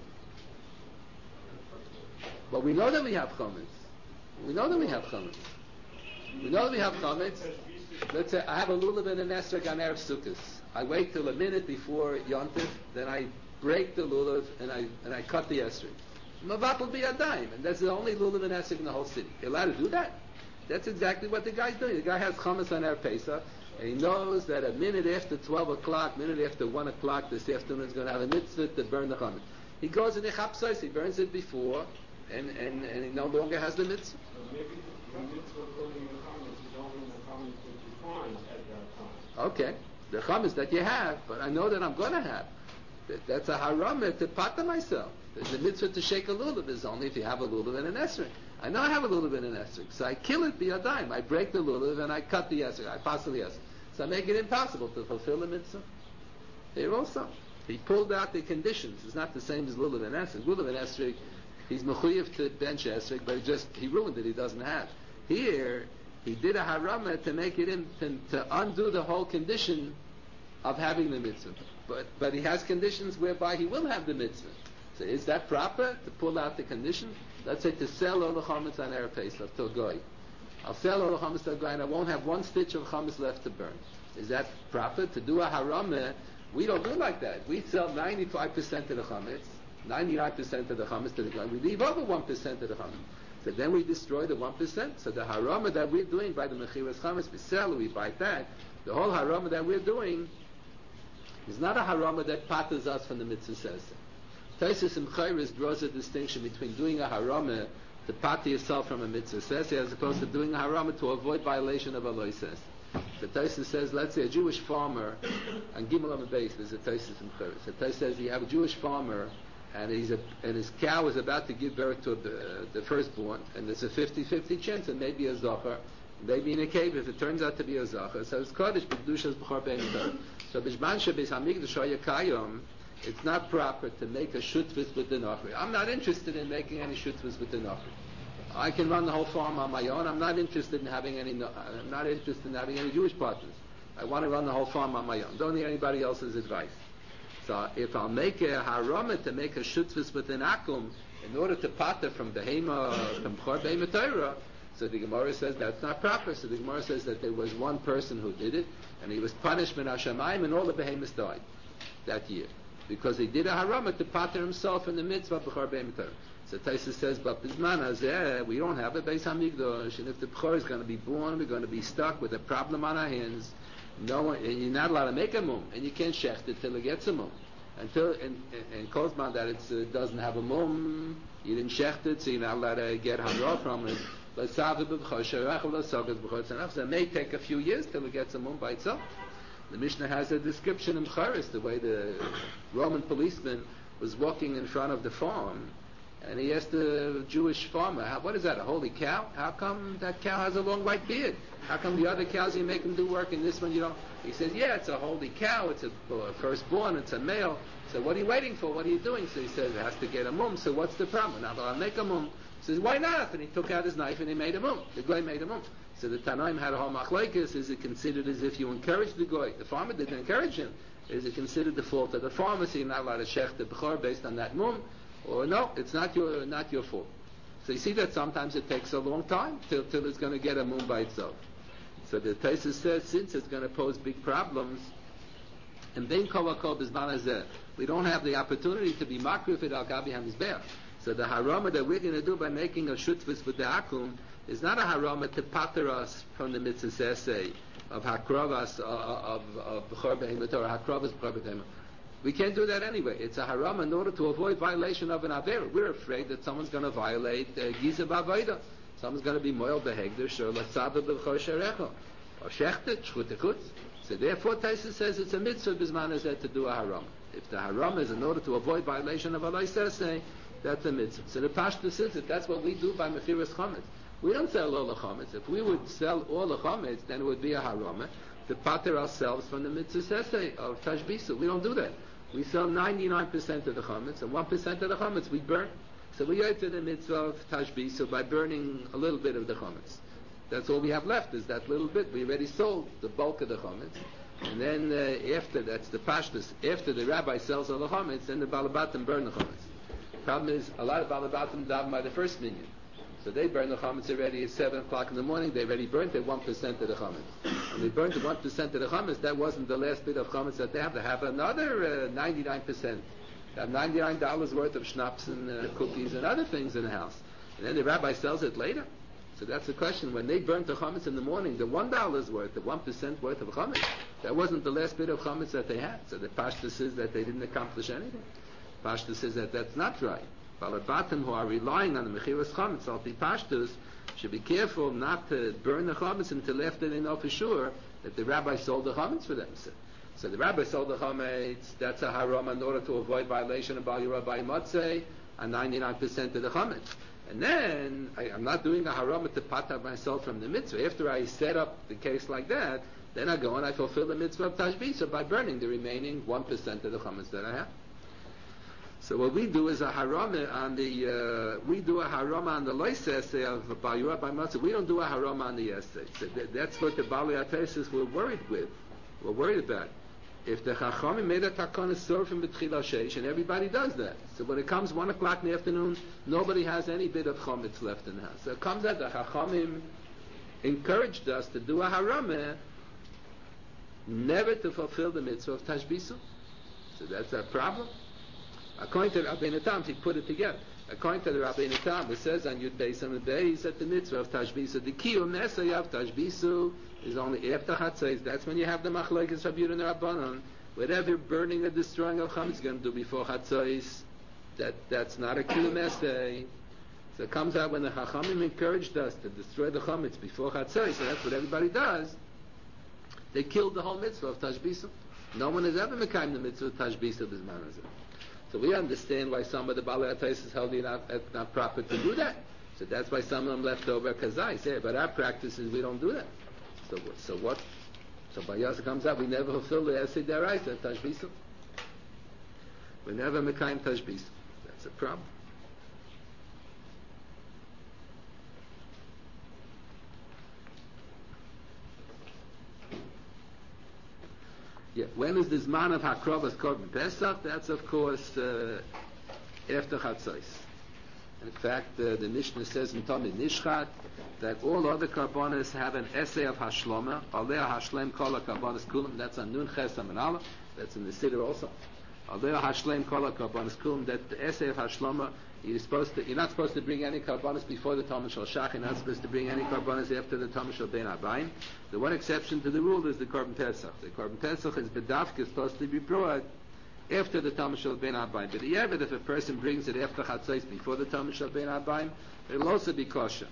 But we know that we have chametz. We know that we have chametz. We know that we have chametz. Let's say I have a lulav and an esrog on Erev Sukkos. I wait till a minute before Yontif, then I break the lulav and I cut the esrog. Mavatul biyadayim, and that's the only lulav and esrog in the whole city. You're allowed to do that? That's exactly what the guy's doing. The guy has chametz on Erev Pesach, and he knows that a minute after 12 o'clock, minute after 1 o'clock this afternoon is going to have a mitzvah to burn the chametz. He goes in the chapsos, he burns it before, and he no longer has the mitzvah. So maybe the mitzvah of burning the chametz is only the chametz that you find at that time. Okay, the chametz that you have, but I know that I'm going to have. That's a haramah to pata myself. The mitzvah to shake a lulav is only if you have a lulav and an esrog. I know I have a lulav and an esrog, so I kill it biyadayim. I break the lulav and I cut the esrog. I pass the esrog. So I make it impossible to fulfill the mitzvah. Here also, he pulled out the conditions. It's not the same as lulav and esrog. Lulav and esrog, he's mechuyev to bench esrog, but he ruined it. He doesn't have. Here, he did a haramah to make it to undo the whole condition of having the mitzvah. But he has conditions whereby he will have the mitzvah. So is that proper to pull out the condition? Let's say to sell all the chametz on Erev Pesach to a goy. I'll sell all the chametz to a goy and I won't have one stitch of chametz left to burn. Is that proper to do a haramah? We don't do it like that. We sell 95% of the chametz, 99% of the chametz to the goy. We leave over 1% of the chametz. So then we destroy the 1%. So the haramah that we're doing by the mechiras chametz, we sell, we buy that. The whole haramah that we're doing is not a haramah that patters us from the mitzvah says. Tosfos and Chayris draws a distinction between doing a haramah to patter yourself from a mitzvah says, as opposed to doing a haramah to avoid violation of Allah says. The Tosfos says, let's say a Jewish farmer, and Gimel on the base, there's a Tosfos and Chayris. The Tosfos says you have a Jewish farmer, and his cow is about to give birth to the firstborn, and there's a 50-50 chance, and maybe a zocher, maybe in a cave, if it turns out to be a zocher. So it's Kodesh, B'Kedushas B'chor Be'emidah. So B'Shman Shabbos HaMikdash HaYakayim, it's not proper to make a shutvis with the Nochri. I'm not interested in making any shutvis with the Nochri. I can run the whole farm on my own. I'm not interested in having any Jewish partners. I want to run the whole farm on my own. Don't need anybody else's advice. So if I'll make a haramah to make a shutvis with an akum in order to pater from behema, from B'chor Behema Torah, so the Gemara says that's not proper. So the Gemara says that there was one person who did it, and he was punished min hashamayim, and all the behemoths died that year, because he did a haramah to pater himself in the mitzvah of B'chor Behema Torah. So Tosfos says, but Bisman Hazeh, we don't have a Beis Hamikdash, and if the B'chor is going to be born, we're going to be stuck with a problem on our hands. No one, and you're not allowed to make a mum, and you can't shecht it till it gets a mum. Until and Kozman that it doesn't have a mum, you didn't shecht it, so you're not allowed to get hadra from it. It may take a few years till it gets a mum by itself. The Mishnah has a description in Charis, the way the Roman policeman was walking in front of the farm, and he asked the Jewish farmer, what is that, a holy cow? How come that cow has a long white beard? How come the other cows you make them do work and this one you don't? He says, yeah, it's a holy cow, it's a firstborn, it's a male. So what are you waiting for? What are you doing? So he says, it has to get a mum. So what's the problem? Now I'll make a mum. He says, why not? And he took out his knife and he made a mum. The guy made a mum. So the Tanaim had a whole machlekes. Is it considered as if you encourage the guy? The farmer didn't encourage him. Is it considered the fault of the farmer? So you're not allowed to shech the bechor based on that mum? Or no, it's not your fault. So you see that sometimes it takes a long time till it's going to get a mum by itself. So the Taisus says, since it's going to pose big problems, and bein kol hakol b'zman hazeh, we don't have the opportunity to be makrif it al gabi hamizbeach. So the harama that we're going to do by making a shutfus with the akum is not a harama to pater us from the mitzvah essay of hakrovas of b'chor behemot or hakrovas b'chor behemot. We can't do that anyway. It's a haram in order to avoid violation of an aver. We're afraid that someone's going to violate giza b'avoda. Someone's going to be moil behegdish or lasava b'chor sherecha or shechtet shchutikutz. So therefore, Taisa says it's a mitzvah b'zman hazeh to do a haram. If the haram is in order to avoid violation of a loisesei, that's a mitzvah. So the pashtus says that that's what we do by mechiras chametz. We don't sell all the chametz. If we would sell all the chametz, then it would be a haram to pater ourselves from the mitzvah sesei of tashbisu. We don't do that. We sell 99% of the chametz, and 1% of the chametz we burn. So we go to the mitzvah of tashbisu by burning a little bit of the chametz. That's all we have left, is that little bit. We already sold the bulk of the chametz. And then after, that's the pashtus, after the rabbi sells all the chametz, then the balabatim burn the chametz. Problem is, a lot of balabatim daven by the first minyan. So they burn the chametz already at 7 o'clock in the morning. They already burnt their 1% of the chametz. And they burnt the 1% of the chametz. That wasn't the last bit of chametz that they have. They have another 99%. They have $99 worth of schnapps and cookies and other things in the house. And then the rabbi sells it later. So that's the question. When they burnt the chametz in the morning, the $1 worth, the 1% worth of chametz, that wasn't the last bit of chametz that they had. So the pashtus says that they didn't accomplish anything. Pashtus says that that's not right. Balabatim who are relying on the mechiras chametz, al pi pashtus, should be careful not to burn the chametz until after they know for sure that the rabbi sold the chametz for them. So the rabbi sold the chametz, that's a haram in order to avoid violation of Bal Yirah by Motzei, and 99% of the chametz. And then, I'm not doing a haram to pater myself from the mitzvah. After I set up the case like that, then I go and I fulfill the mitzvah of tashbisa by burning the remaining 1% of the chametz that I have. So what we do is a haram on the loisese of Bal Yirah by Motzei. We don't do a haram on the essay. So that's what the Balei HaTaisus were worried with. We're worried about. If the Chachamim made a takana serve from B'tchila Sheish, and everybody does that. So when it comes 1 o'clock in the afternoon, nobody has any bit of chametz left in the house. So it comes out the Chachamim encouraged us to do a harameh, never to fulfill the mitzvah of tashbisu. So that's a problem. According to the Rabbeinu Tam, he put it together. According to the Rabbeinu Tam, it says on Yud Beis Amud Beis that the mitzvah of tashbisu, the kiyum nesay of tashbisu, is only after Chatzos. That's when you have the machlokes Rabbi Yehuda and Rabbanan. Whatever burning or destroying of chametz is going to do before Chatzos, that's not a kiyum esay. So it comes out when the Chachamim encouraged us to destroy the chametz before Chatzos, so that's what everybody does. They killed the whole mitzvah of tashbisu. No one has ever mekayim the mitzvah of tashbisu b'zman hazeh. So we understand why some of the Balei HaTaisus held it not proper to do that. So that's why some of them left over kazai. Say, but our practice is we don't do that. So what? So by Yasa comes out, we never fulfill the Esei Daraisa, Tashbisu. We never mekayim Tashbisu. That's a problem. Yeah, when is the Zman of Hakrovas Korban Pesach? That's of course after Chatzos. In fact, the Mishnah says in Talmud Nishchat that all other karbonos have an essay of Hashloma. Aleh Hashlem Kol HaKarbonos Kulam. That's on Nun Ches Amud Aleph. That's in the Siddur also. Aleh Hashlem Kol HaKarbonos Kulam. That the essay of Hashloma, you're not supposed to bring any karbonos before the Talmud Shel Shach. You're not supposed to bring any karbonos after the Talmud Shel Ben Abayim. The one exception to the rule is the Korban Pesach. The Korban Pesach is bedavka, supposed to be brought after the Talmud Shel Ben Abayim. But if a person brings it after Chatzos before the Talmud Shel Ben Abayim, it will also be kosher.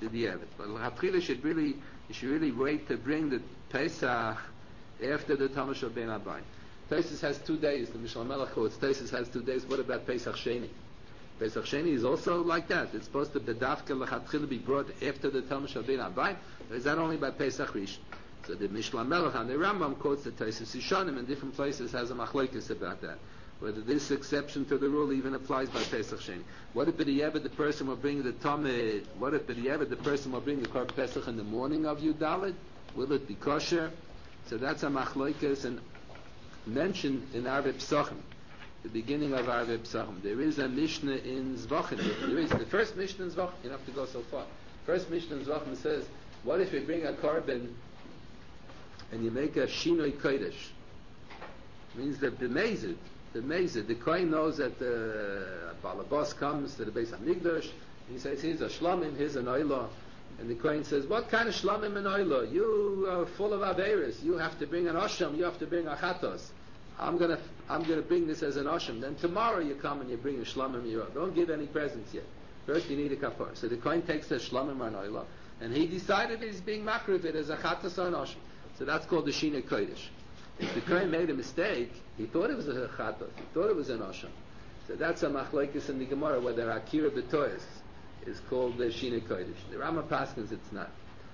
b'diavad. But l'chatchila you should really wait to bring the Pesach after the Tama Shel Ben Abayim. Tosfos has 2 days. The Mishnah Melech quotes Tosfos has 2 days. What about Pesach Sheni? Pesach Sheni is also like that. It's supposed to bedafka l'chatchila be brought after the Tama Shel Ben Abayim. Or is that only by Pesach Rishon? So the Mishnah Melech and the Rambam quotes the Tosfos Yishanim in different places has a machlokes about that. Whether this exception to the rule even applies by Pesach Sheni. What if the person will bring the Tamid? What if the person will bring the Korban Pesach in the morning of Yudalid? Will it be kosher? So that's a machlokes and mentioned in Arvei Pesachim, the beginning of Arvei Pesachim. There is a Mishnah in Zvachim. There is the first Mishnah in Zvachim. You don't have to go so far. First Mishnah in Zvachim says, what if you bring a korban and you make a Shinoi Kodesh? Means that the Kohen knows that the Balabas comes to the Beis HaMikdash. He says, here's a Shlamim, here's an Oila. And the Kohen says, what kind of Shlamim and Oila? You are full of Averis. You have to bring an Osham. You have to bring a Chatos. I'm gonna bring this as an Osham. Then tomorrow you come and you bring a Shlamim. You don't give any presents yet. First you need a Kapar. So the Kohen takes the Shlamim or an Oila. And he decided he's being makriv it as a Chatos or an Osham. So that's called the Shinoi Kodesh. If the Kohen made a mistake, he thought it was a Chatos. He thought it was an Osham. So that's a machlokes in the Gemara, whether Akira B'Toyes is called the Shinoi Kodesh. The Rama Paskins, it's not.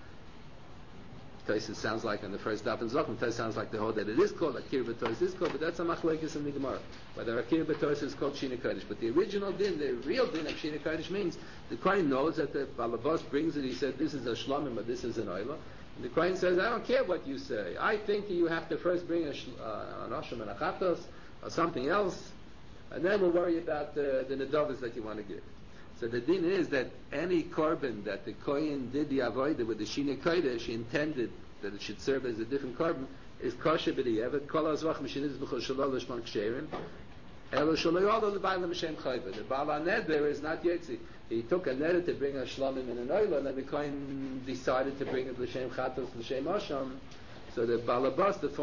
Tosfos sounds like on the first daf in Zochim, Tosfos sounds like the whole that it is called Akira B'Toyes is called, but that's a machlokes in the Gemara. Whether Akira B'Toyes is called Shinoi Kodesh. But the original din, the real din of Shinoi Kodesh means the Kohen knows that the Balabas brings it, he said this is a Shlamim or this is an Oila. And the Kohen says, I don't care what you say. I think you have to first bring an Osham and a Chatos or something else, and then we'll worry about the Nedavos that you want to give. So the din is that any korban that the Kohen did the avodah with the Shinoi Kodesh, he intended that it should serve as a different korban, is kosher b'diavad. Kol hazvach mishinis b'chol shalol l'shman ksherim. Elo shaloi olo l'bayla m'shem chayva. The Baal HaNeder is not yetzi. He took a neder to bring a shlamim and an oila, and then the Kohen decided to bring it l'shem chatos, l'shem osham. So the Balabas, the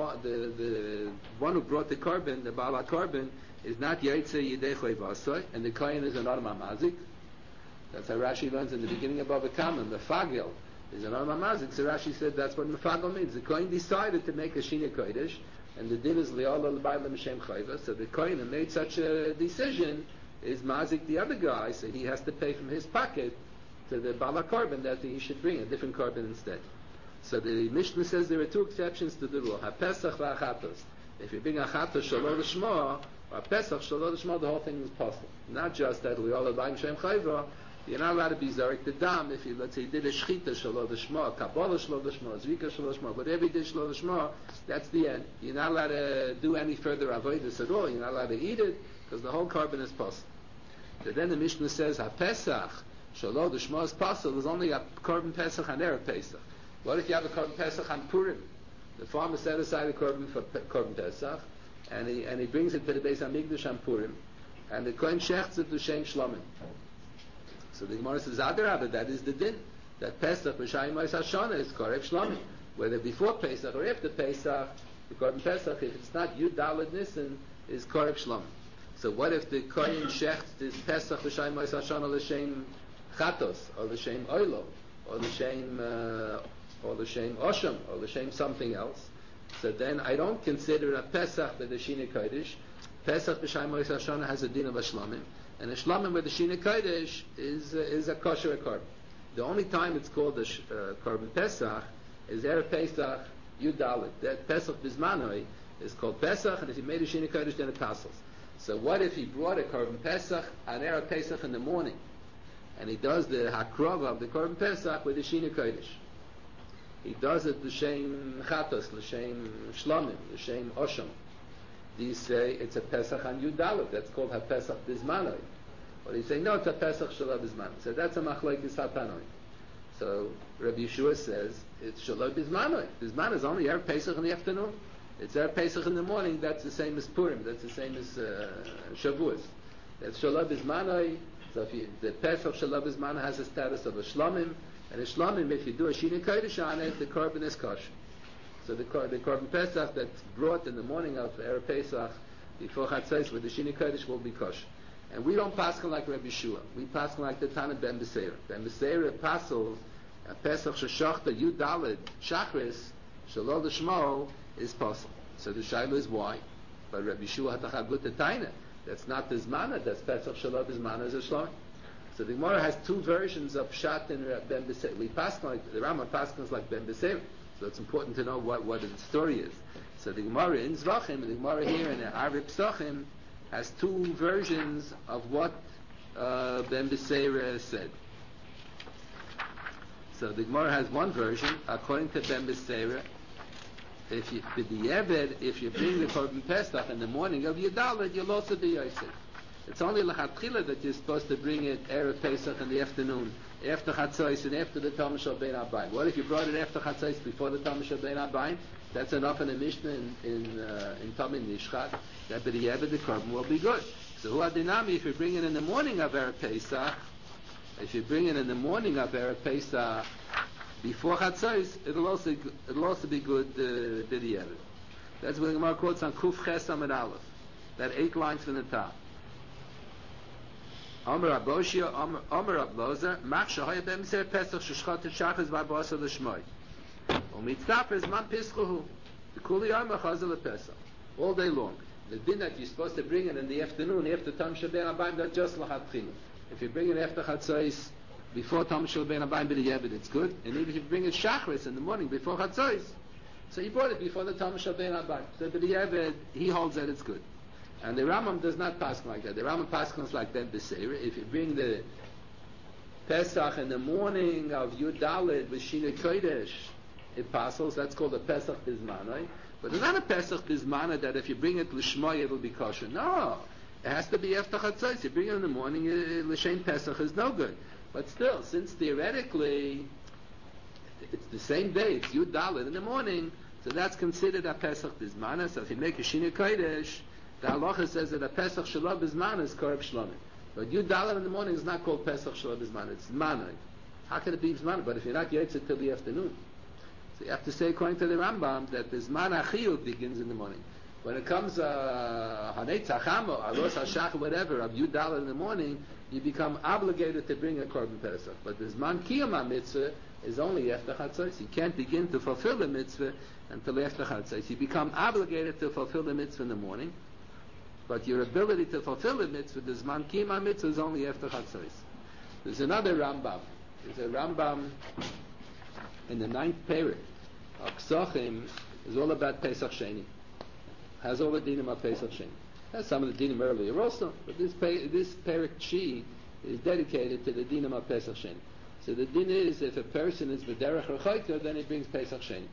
one who brought the korban, the Baal HaKorban, is not yetzi yidei chayvasoi, and the Kohen is an Adam HaMazik. That's how Rashi learns in the beginning of Bava Kama. Mefagel is an Adam HaMazik. So Rashi said that's what Mefagel means. The Kohen decided to make a Shinoi Kodesh, and the din is Li'ala L'Bayla M'Shem Chayva. So the Kohen who made such a decision is Mazik the other guy, so he has to pay from his pocket to the Baal HaKorban that he should bring a different korban instead. So the Mishnah says there are 2 exceptions to the rule. HaPesach v'Achatos. If you bring a Chatos Shalol L'Shma, or Pesach Shalol L'Shma, the whole thing is possible. Not just that Li'ala L'Bayla M'Shem Chayva. You're not allowed to be Zarek the Dam if you, let's say, did a Shechita Shalol L'Shma, Kabbalah Shalol L'Shma, Zrika Shalol L'Shma, whatever you did Shalol L'Shma, that's the end. You're not allowed to do any further avodas at all. You're not allowed to eat it, because the whole korban is possible. So then the Mishnah says, HaPesach Shalol L'Shma is possible. There's only a korban Pesach and Erev Pesach. What if you have a korban Pesach on Purim? The farmer set aside a korban for korban Pesach, and he brings it to the Beis HaMikdash on Purim, and the Kohen shechts it to Shem Shlomim. So the Gemara says, Adarabah, that is the din. That Pesach, B'Shayim Ma'is HaShana is Koreb Shlomim. Whether before Pesach or after Pesach, the Korban Pesach, if it's not Yud Daled Nisan, is Koreb Shlomim. So what if the Kohen shechts this Pesach, B'Shayim Ma'is HaShana, L'Shem Chatos, or L'Shem Oilo, or L'Shem Osham, or L'Shem something else? So then I don't consider a Pesach the Shinoi Kodesh. Pesach, B'Shayim Ma'is HaShana has a din of a Shlomim. And a shlamim with the Shinoi Kodesh is a kosher korban. The only time it's called a korban Pesach is Erev Pesach Yud Dalet. That Pesach Bismanoi is called Pesach, and if he made a Shinoi Kodesh, then it passes. So what if he brought a korban Pesach on Erev Pesach in the morning, and he does the hakrava of the korban Pesach with the Shinoi Kodesh? He does it l'shem chatos, l'shem shlamim, l'shem osham. These say it's a Pesach on Yud Dalet. That's called HaPesach Bismanoi. Or they say, no, it's a Pesach Shalom Bismanoi. So that's a Machlokes HaTanoi. So Rabbi Yeshua says, it's Shalom Bismanoi. Bismanoi is only Erev Pesach in the afternoon. It's Erev Pesach in the morning. That's the same as Purim. That's the same as Shavuos. That's Shalom Bismanoi. So if the Pesach Shalom Bismanoi has the status of a Shlomim, and a Shlomim, if you do a Shinoi Kodesh on it, the korban is kosher. So the korban Pesach that's brought in the morning of Erev Pesach before Chatzos with the Shinoi Kodesh will be kosher. And we don't paskin like Rabbi Yeshua. We paskin like the Tana Ben Beseira. Ben Beseira passes A Pesach Sheshachta Yud Daled Shachris Shalol L'Shmo is possible. So the Shaila is why? But Rabbi Yeshua Hatachagut Taina. That's not the Zmana, that's Pesach Shalol Zmana Zeshloim. So the Gemara has two versions of Pshat and Ben Beseir. We pass like the Rambam passes like Ben Beseir. So it's important to know what the story is. So the Gemara in Zvachim, the Gemara here in Arib Psachim has two versions of what Ben Beseir said. So the Gemara has one version according to Ben Beseir. If you bring the Korban Pesach in the morning of Yudalad, you'll also be Yosef. It's only L'chatchila that you're supposed to bring it Erev Pesach in the afternoon, after Chatzos and after the Talmud Shel Bein Abayim. What if you brought it after Chatzos before the Talmud Shel Bein Abayim? That's enough in the Mishnah in Talmud Nishchat. That b'di'evet the Korban will be good. So Hu Adinami, if you bring it in the morning of Erev Pesach, before Chatzos, it'll also be good b'di'evet. That's what the Gemara quotes on Kuf Ches Amud Aleph. That 8 lines from the top. Omer Aboshia, Omer Ablozer, Mach Shahaya Ben Beseir Pesach Sheshchat Shachas V'Arba'asar L'Shmoi. U'mitzaper Zman Pischuhu. The Kuli Omer Chazal Pesach. All day long. The din that you're supposed to bring it in the afternoon after Tam Shel Bein Abayim, that's just L'chatchila. If you bring it after Chatzos, before Tam Shel Bein Abayim b'di'evet, it's good. And even if you bring it Shachris in the morning before Chatzos, so you brought it before the Tam Shel Bein Abayim. So b'di'evet, he holds that it's good. And the Rambam does not pass like that. The Rambam passes like Ben Beseir. If you bring the Pesach in the morning of Yud Daled with Shina Kodesh, it passes. That's called a Pesach Bismana. But it's not a Pesach Bismana that if you bring it L'Shmoy, it'll be kosher. No. It has to be after Chatzos. You bring it in the morning, L'Shem Pesach is no good. But still, since theoretically it's the same day, it's Yud Daled in the morning, so that's considered a Pesach Bismana. So if you make a Shina Kodesh, the halacha says that a Pesach Shalom Bisman is Koreb Shlomim. But Yud Daled in the morning is not called Pesach Shalom Bisman, it's Zmanai. How can it be Zman? But if you're not Yetzit till the afternoon. So you have to say according to the Rambam that the Zman HaChiyuv begins in the morning. When it comes Hanei Tzacham or Aros HaShach or whatever of Yud Daled in the morning, you become obligated to bring a Korban Pesach. But the Zman Kiyum HaMitzvah is only after Chatzos. You can't begin to fulfill the mitzvah until after Chatzos. You become obligated to fulfill the mitzvah in the morning. But your ability to fulfill the mitzvah, the Zman Kiyum mitzvah, is only after Chatzos. There's another Rambam. There's a Rambam in the 9th Perek of Psachim. Is all about Pesach Sheni. Has all the dinim of Pesach Sheni. Has some of the dinim earlier also, but this Perek Chi is dedicated to the dinim of Pesach Sheni. So the din is if a person is b'derech rechoika, then he brings Pesach Sheni.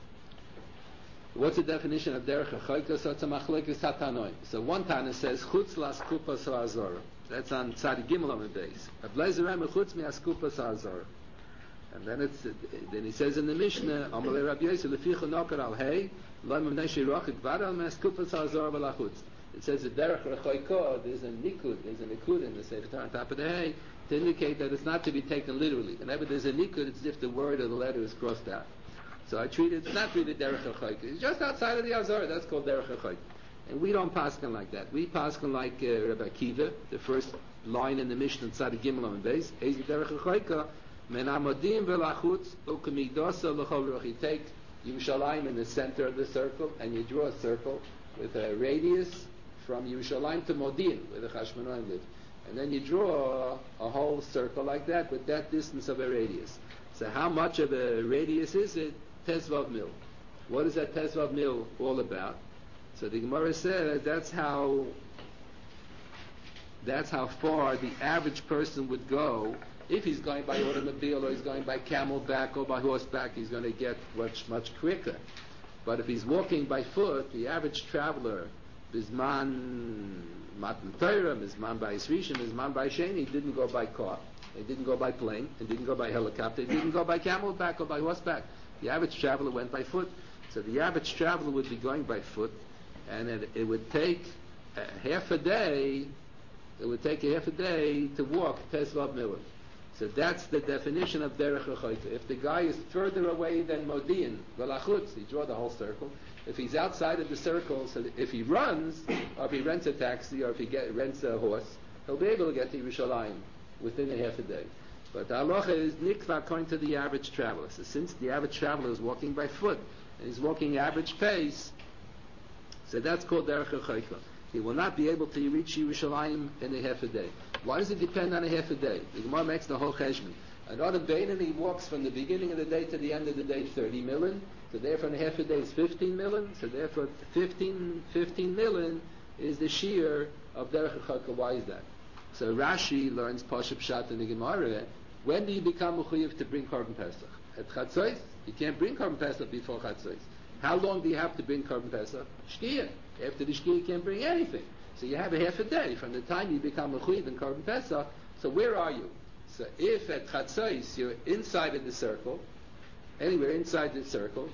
What's the definition of derech hachoika? So it's a machlekes hatanoi. So one Tana says chutz las kupas ha'azora. That's on Tzadi Gimel on the base. Ableizerem chutz mi askupas ha'azora. And then he says in the Mishnah, Amalei Rabbi Yosef leficha nokar al hey lo memnei shirachik v'adal mi askupas ha'azora v'lachutz. It says the derech hachoika. There's a nikud in the sefer on top of the hay to indicate that it's not to be taken literally. Whenever there's a nikud, it's as if the word or the letter is crossed out. So it's not really derech hachoika. It's just outside of the Azara. That's called derech hachoika. And we don't paskin like that. We paskin like Rabbi Akiva, the first line in the Mishnah, Tzadi Gimel on the base. Ezi derech hachoika, men amodim velachutz ukemigdosa l'chol ruach. You take Yerushalayim in the center of the circle, and you draw a circle with a radius from Yerushalayim to Modi'in, where the Chashmonaim live. And then you draw a whole circle like that with that distance of a radius. So how much of a radius is it? Tezvav mil. What is that Tezvav mil all about? So the Gemara says that's how far the average person would go if he's going by automobile or he's going by camelback or by horseback. He's going to get much quicker. But if he's walking by foot, the average traveler, Bisman Matan Torah, Bisman by Rishon, Bisman by Sheni, didn't go by car. They didn't go by plane. They didn't go by helicopter. They didn't go by camelback or by horseback. The average traveler went by foot. So the average traveler would be going by foot, and it would take half a day. It would take a half a day to walk Tezvav Milah. So that's the definition of derech hachoika. If the guy is further away than Modi'in, velachutz, he draw the whole circle. If he's outside of the circle, so if he runs, or if he rents a taxi, or if he rents a horse, he'll be able to get to Yerushalayim within a half a day. But the halacha is nikva according to the average traveler. So since the average traveler is walking by foot, and he's walking average pace, so that's called derech hachoika. He will not be able to reach Yerushalayim in a half a day. Why does it depend on a half a day? The Gemara makes the whole cheshbon. An Adam Beinani walks from the beginning of the day to the end of the day 30 million. So therefore, in a half a day is 15 million. So therefore, 15 million is the shear of derech hachoika. Why is that? So Rashi learns Pashup Pshat in the Gemara. When do you become mechuyev to bring Korban Pesach? At Chatzos? You can't bring Korban Pesach before Chatzos. How long do you have to bring Korban Pesach? Shkia. After the Shkia, you can't bring anything. So you have a half a day from the time you become mechuyev in Korban Pesach. So where are you? So if at Chatzos you're inside of the circle, anywhere inside the circle,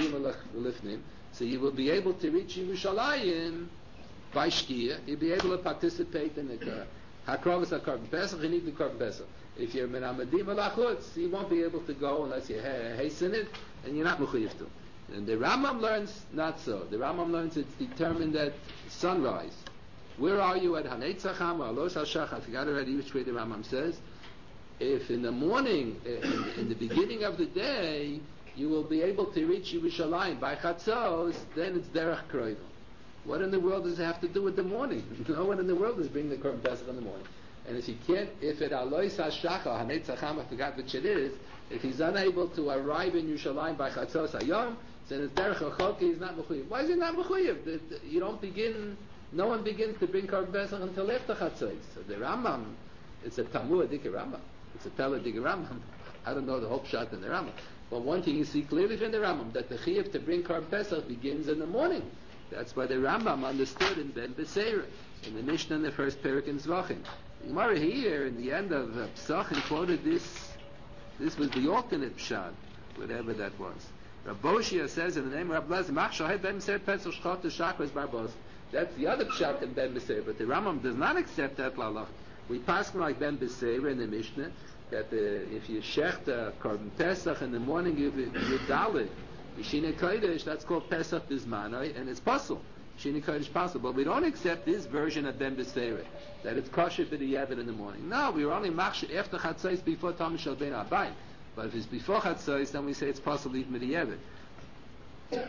so you will be able to reach Yerushalayim by Shkia. You'll be able to participate in the Hakrovas HaKorban Pesach. You need the Korban Pesach. If you're min hamadim alachutz, you won't be able to go unless you hasten it, and you're not mechuyev to. And the Rambam learns not so. The Rambam learns it's determined at sunrise. Where are you at Hanetzacham or Alosh Hashach? I forgot already which way the Rambam says. If in the morning, in the beginning of the day, you will be able to reach Yerushalayim by Chatzos, then it's derech kroiva. What in the world does it have to do with the morning? No one in the world is bringing the Korban Pesach in the morning. And if he can't, if it alois hashachar, hanetzacham, I forgot which it is, if he's unable to arrive in Yerushalayim by Chatzos Hayom, then it's derech hachoka, he's not mechuyev. Why is he not mechuyev? You don't begin, no one begins to bring Korban Pesach until after Chatzos. So the Rambam, it's a Tamua Dika Rambam. It's a Tala Dika Rambam. I don't know the whole pshat in the Rambam. But one thing you see clearly from the Rambam, that the chiyuv to bring Korban Pesach begins in the morning. That's why the Rambam understood in Ben Beseira, in the Mishnah in the first Perek in Zvachim. The Gemara here, in the end of Psachim, quoted this. This was the alternate pshat, whatever that was. Rav Boshia says in the name of Rav Lezer, Mach Shohet Ben Beseira Pesach Shchot Shakras Barbos. That's the other pshat in Ben Beseira, but the Rambam does not accept that lalach. We pass like Ben Beseira in the Mishnah that if you shecht Korban Pesach in the morning, you dalit. Shina Kodesh, that's called Pesach Bismanoi, and it's possible. Shina Kodesh possible. But we don't accept this version of Ben Beseira, that it's kosher for the Yevet in the morning. No, we were only machshir after Chatzos before Tom Shal Ben Abayim. But if it's before Chatzos, then we say it's possible even with the Yevet.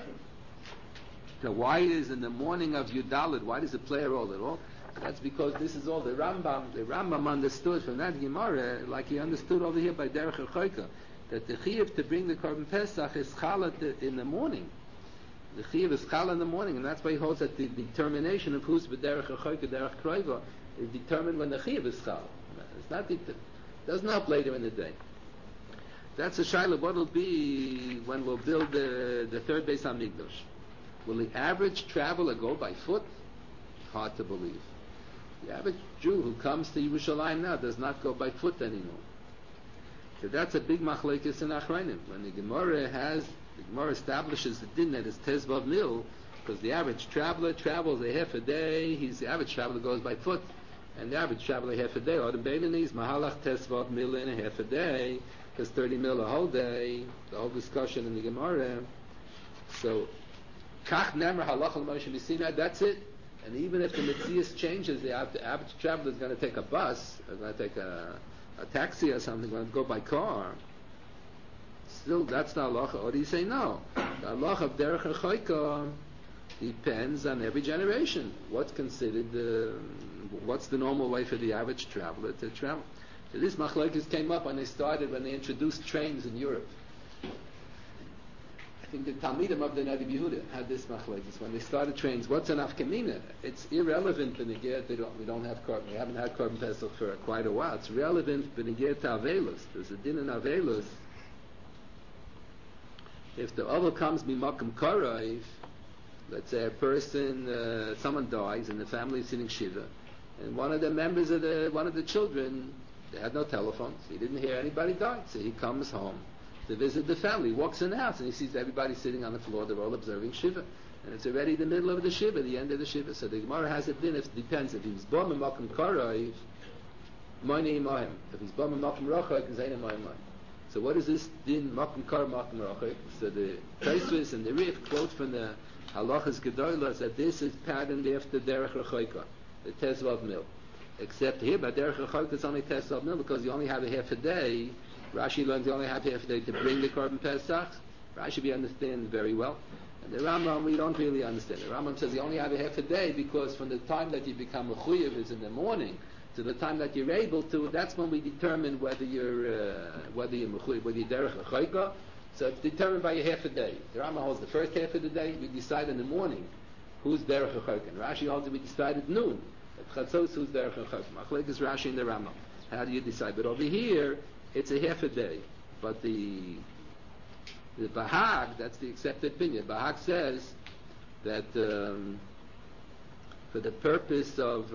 So why is in the morning of Yudalit, why does it play a role at all? That's because this is all the Rambam. The Rambam understood from that Gemara, like he understood over here by Derech HaChoika, that the chiyuv to bring the Korban Pesach is chala in the morning. The chiyuv is chala in the morning, and that's why he holds that the determination of who's b'derech hachoika, derech kroiva, is determined when the chiyuv is chala. It's not. It doesn't help later in the day. That's a shaila. What will be when we'll build the third Beis Hamikdash? Will the average traveler go by foot? Hard to believe. The average Jew who comes to Yerushalayim now does not go by foot anymore. So that's a big machlekes in Achronim. When the Gemara establishes the din that is tezvav mil, because the average traveler travels a half a day, the average traveler goes by foot, and the average traveler half a day. Or the Beinani's mahalach tezvav mil in a half a day, because 30 mil a whole day. The whole discussion in the Gemara. So kach nemer halach al-Moshe Messina. That's it. And even if the Metzias changes, the average traveler is going to take a bus, or going to take a taxi or something, going to go by car. Still, that's the halacha. Or do you say no? The halacha of derech hachoika depends on every generation. What's considered what's the normal way for the average traveler to travel? So this machlokes came up when they introduced trains in Europe. I think the Talmidim of the Nadi Yehuda had this machlokes when they started trains. What's an afkamina? It's irrelevant in the get. We don't have korban. We haven't had korban pesach for quite a while. It's relevant in the get to avelus. There's a din in avelus. If the other comes mimakom korov, let's say a person, someone dies and the family is sitting shiva, and one of the members of one of the children, they had no telephones. He didn't hear anybody die, so he comes home to visit the family, walks in the house, and he sees everybody sitting on the floor. They're all observing shiva, and it's already the middle of the shiva, the end of the shiva. So the Gemara has it din. It depends if he's bom mimakom korov, moinei imayim. If he's bom mimakom rochak, zayin imayim. So what is this din makom kar makom rochik? So the Tosfos and the Rif quote from the Halachas Gedolos that this is patterned after derech rochika, the tezvav mil. Except here, but Derech HaChoika is only Pesach Mil because you only have a half a day. Rashi learns you only have half a day to bring the Korban Pesach. Rashi we understand very well. And the Rambam we don't really understand. The Rambam says you only have a half a day because from the time that you become a Chuyev is in the morning to the time that you're able to, that's when we determine whether you're Mechuyev, whether you're Derech HaChoika. So it's determined by a half a day. The Rambam holds the first half of the day. We decide in the morning who's Derech HaChoika. And Rashi holds that we decide at noon. At Chatzos, who's Derech HaChoika. Machlek is Rashi and the Rambam. How do you decide? But over here, it's a half a day. But the Bahag, that's the accepted opinion. Bahag says that for the purpose of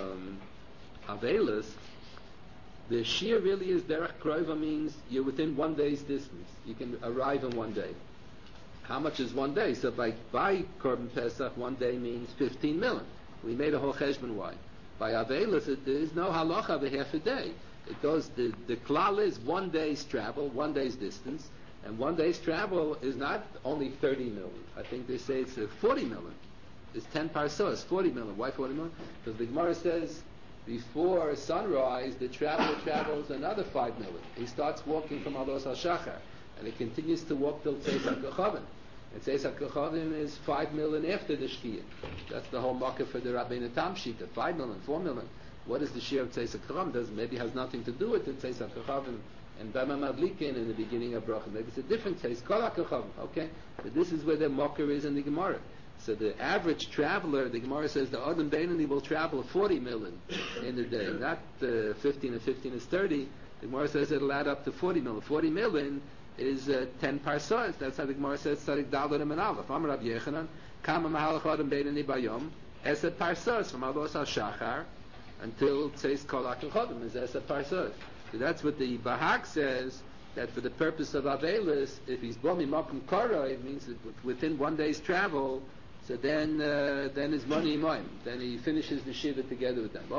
Avelis, the shear really is Derech Kroiva, means you're within 1 day's distance. You can arrive in 1 day. How much is 1 day? So by Korban Pesach, 1 day means 15 million. We made a whole cheshbon why. By Avelis, there is no halacha of a half a day. It goes, the klal is 1 day's travel, 1 day's distance, and 1 day's travel is not only 30 million. I think they say it's 40 million. It's 10 parsos, 40 million. Why 40 million? Because the Gemara says before sunrise, the traveler travels another 5 million. He starts walking from Alos HaShachar, and he continues to walk till Tzeis HaKochavim. And Tzeis HaKochavim is 5 million after the Shkia. That's the whole market for the Rabbeinu Tam Shita, 5 million, 4 million. What is the share of Tzeis HaKochavim? Does maybe has nothing to do with the Tzeis HaKochavim and Bama Madlikin in the beginning of Bracha. Maybe it's a different Tzeis, Kol HaKochavim. Okay, but this is where the mocker is in the Gemara. So the average traveler, the Gemara says the Adam Beinani will travel 40 million in a day, not 15 and 15 is 30. The Gemara says it'll add up to 40 million. 40 million is 10 parsos. That's how the Gemara says Tzadik Dalad and Aleph. Amar Rabbi Yechanan, Kama Mahalach Adam Beinani Bayom, Esed parsos from Alos HaShachar until Tzeis Kol HaKochavim is Esed parsos. So that's what the Bahag says, that for the purpose of Avelis, if he's Bomi Makom Kora, it means that within 1 day's travel. So then is money imoim. Then he finishes the shiva together with them.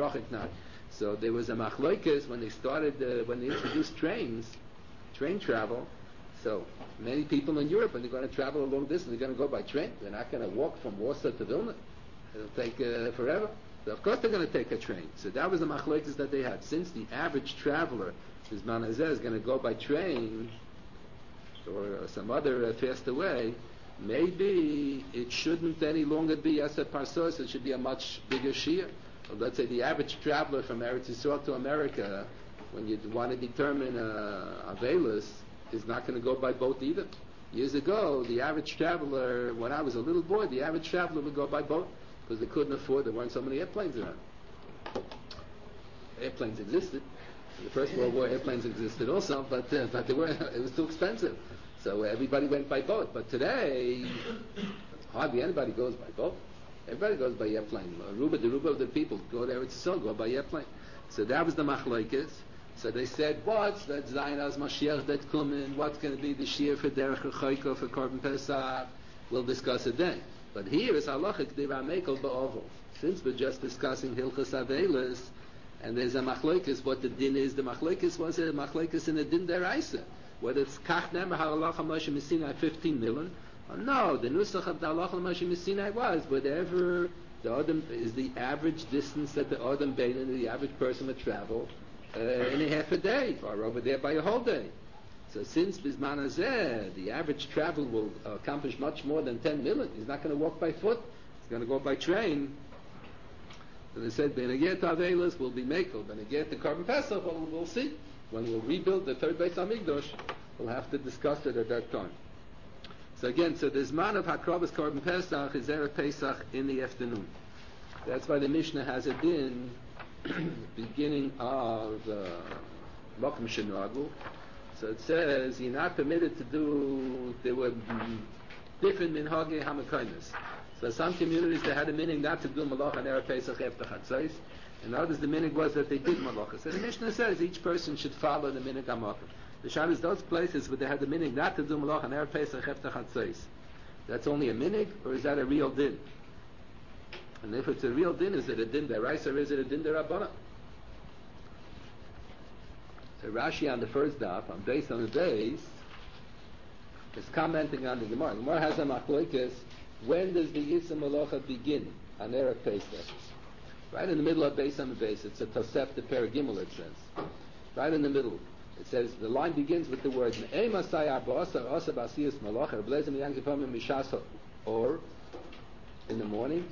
So there was a machloikes when they started, when they introduced train travel. So many people in Europe, when they're going to travel a long distance, they're going to go by train. They're not going to walk from Warsaw to Vilna. It'll take forever. So of course they're going to take a train. So that was the machloikes that they had. Since the average traveler, who's Manazeh, is going to go by train or some other faster way, maybe it shouldn't any longer be Esed Parsos, it should be a much bigger Shia. So let's say the average traveler from Eretz Yisrael to America, when you want to determine Avelis, is not going to go by boat either. Years ago, the average traveler, when I was a little boy, the average traveler would go by boat because they couldn't afford, there weren't so many airplanes around. Airplanes existed. In the First World War, airplanes existed also, but they weren't, it was too expensive. So everybody went by boat. But today, hardly anybody goes by boat. Everybody goes by airplane. The Ruba of the people go there, it's so go by airplane. So that was the machlokes. So they said, what's that Zayin as Mashiach that come in? What's going to be the shear for Derech HaChoika for Korban Pesach? We'll discuss it then. But here is halacha k'diva mekel ba'ovel. Since we're just discussing Hilchas Avelis, and there's a machlokes, what the din is. The machlokes was a machlokes in the din deraisa. Whether it's Kach Nemer Halacha Moshe Missinai 15 million, or no, the Nusach of the Halacha Moshe Missinai was whatever the Adam is the average distance that the Adam Beinani, the average person would travel in a half a day, or over there by a whole day. So since Bisman Hazeh, the average travel will accomplish much more than 10 million. He's not going to walk by foot, he's going to go by train. So they said, Benaget Avelis will be Mekel, Benaget the Korban Pesach, we'll see. When we'll rebuild the third Beis Hamikdash, we'll have to discuss it at that time. So again, so the Zman of Hakrobas Korban Pesach is Erev Pesach in the afternoon. That's why the Mishnah has it in beginning of Mokum Shenogu. So it says you're not permitted to do. There were different minhagei hamakaynis. So some communities they had a meaning not to do malach on Erev Pesach after Chatzos. And others, the minhag was that they did malacha. So the Mishnah says each person should follow the minhag hamakom. The Shad is those places where they had the minhag not to do malacha on Erev Pesach after Chatzos. That's only a minhag, or is that a real din? And if it's a real din, is it a din deraisa or is it a din derabbanan? So Rashi on the first daf, based on the days, is commenting on the Gemara. The Gemara has a machlokes. When does the Yisra Malacha begin on Erev Pesach? Right in the middle of Beis HaMebeis. It's a Tosefta Paragimel, it says. Right in the middle. It says, the line begins with the word, or, in the morning.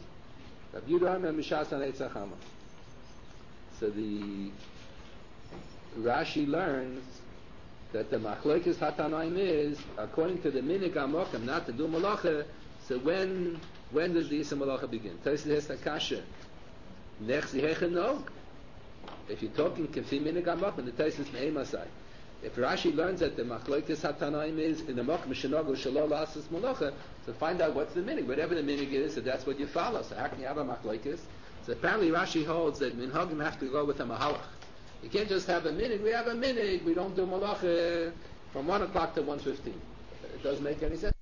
So the Rashi learns that the Machlokes Hatanaim is, according to the Minig HaMokem, not to do Malacha, so when does the Yisra Malacha begin? Tosfos has the kasha. Nech zihechen nog. If you're talking Kefi Minig HaMokem, the Tosfos Me'em Asai. If Rashi learns that the Machlokes Hatanaim is in the Mokem Shenogu Shelo La'asos Malacha, so find out what's the Minig. Whatever the Minig is, so that's what you follow. So how can you have a Machlokes? So apparently Rashi holds that Minhagim have to go with a Mahalach. You can't just have a Minig. We have a Minig. We don't do Malacha from 1 o'clock to 1:15. It doesn't make any sense.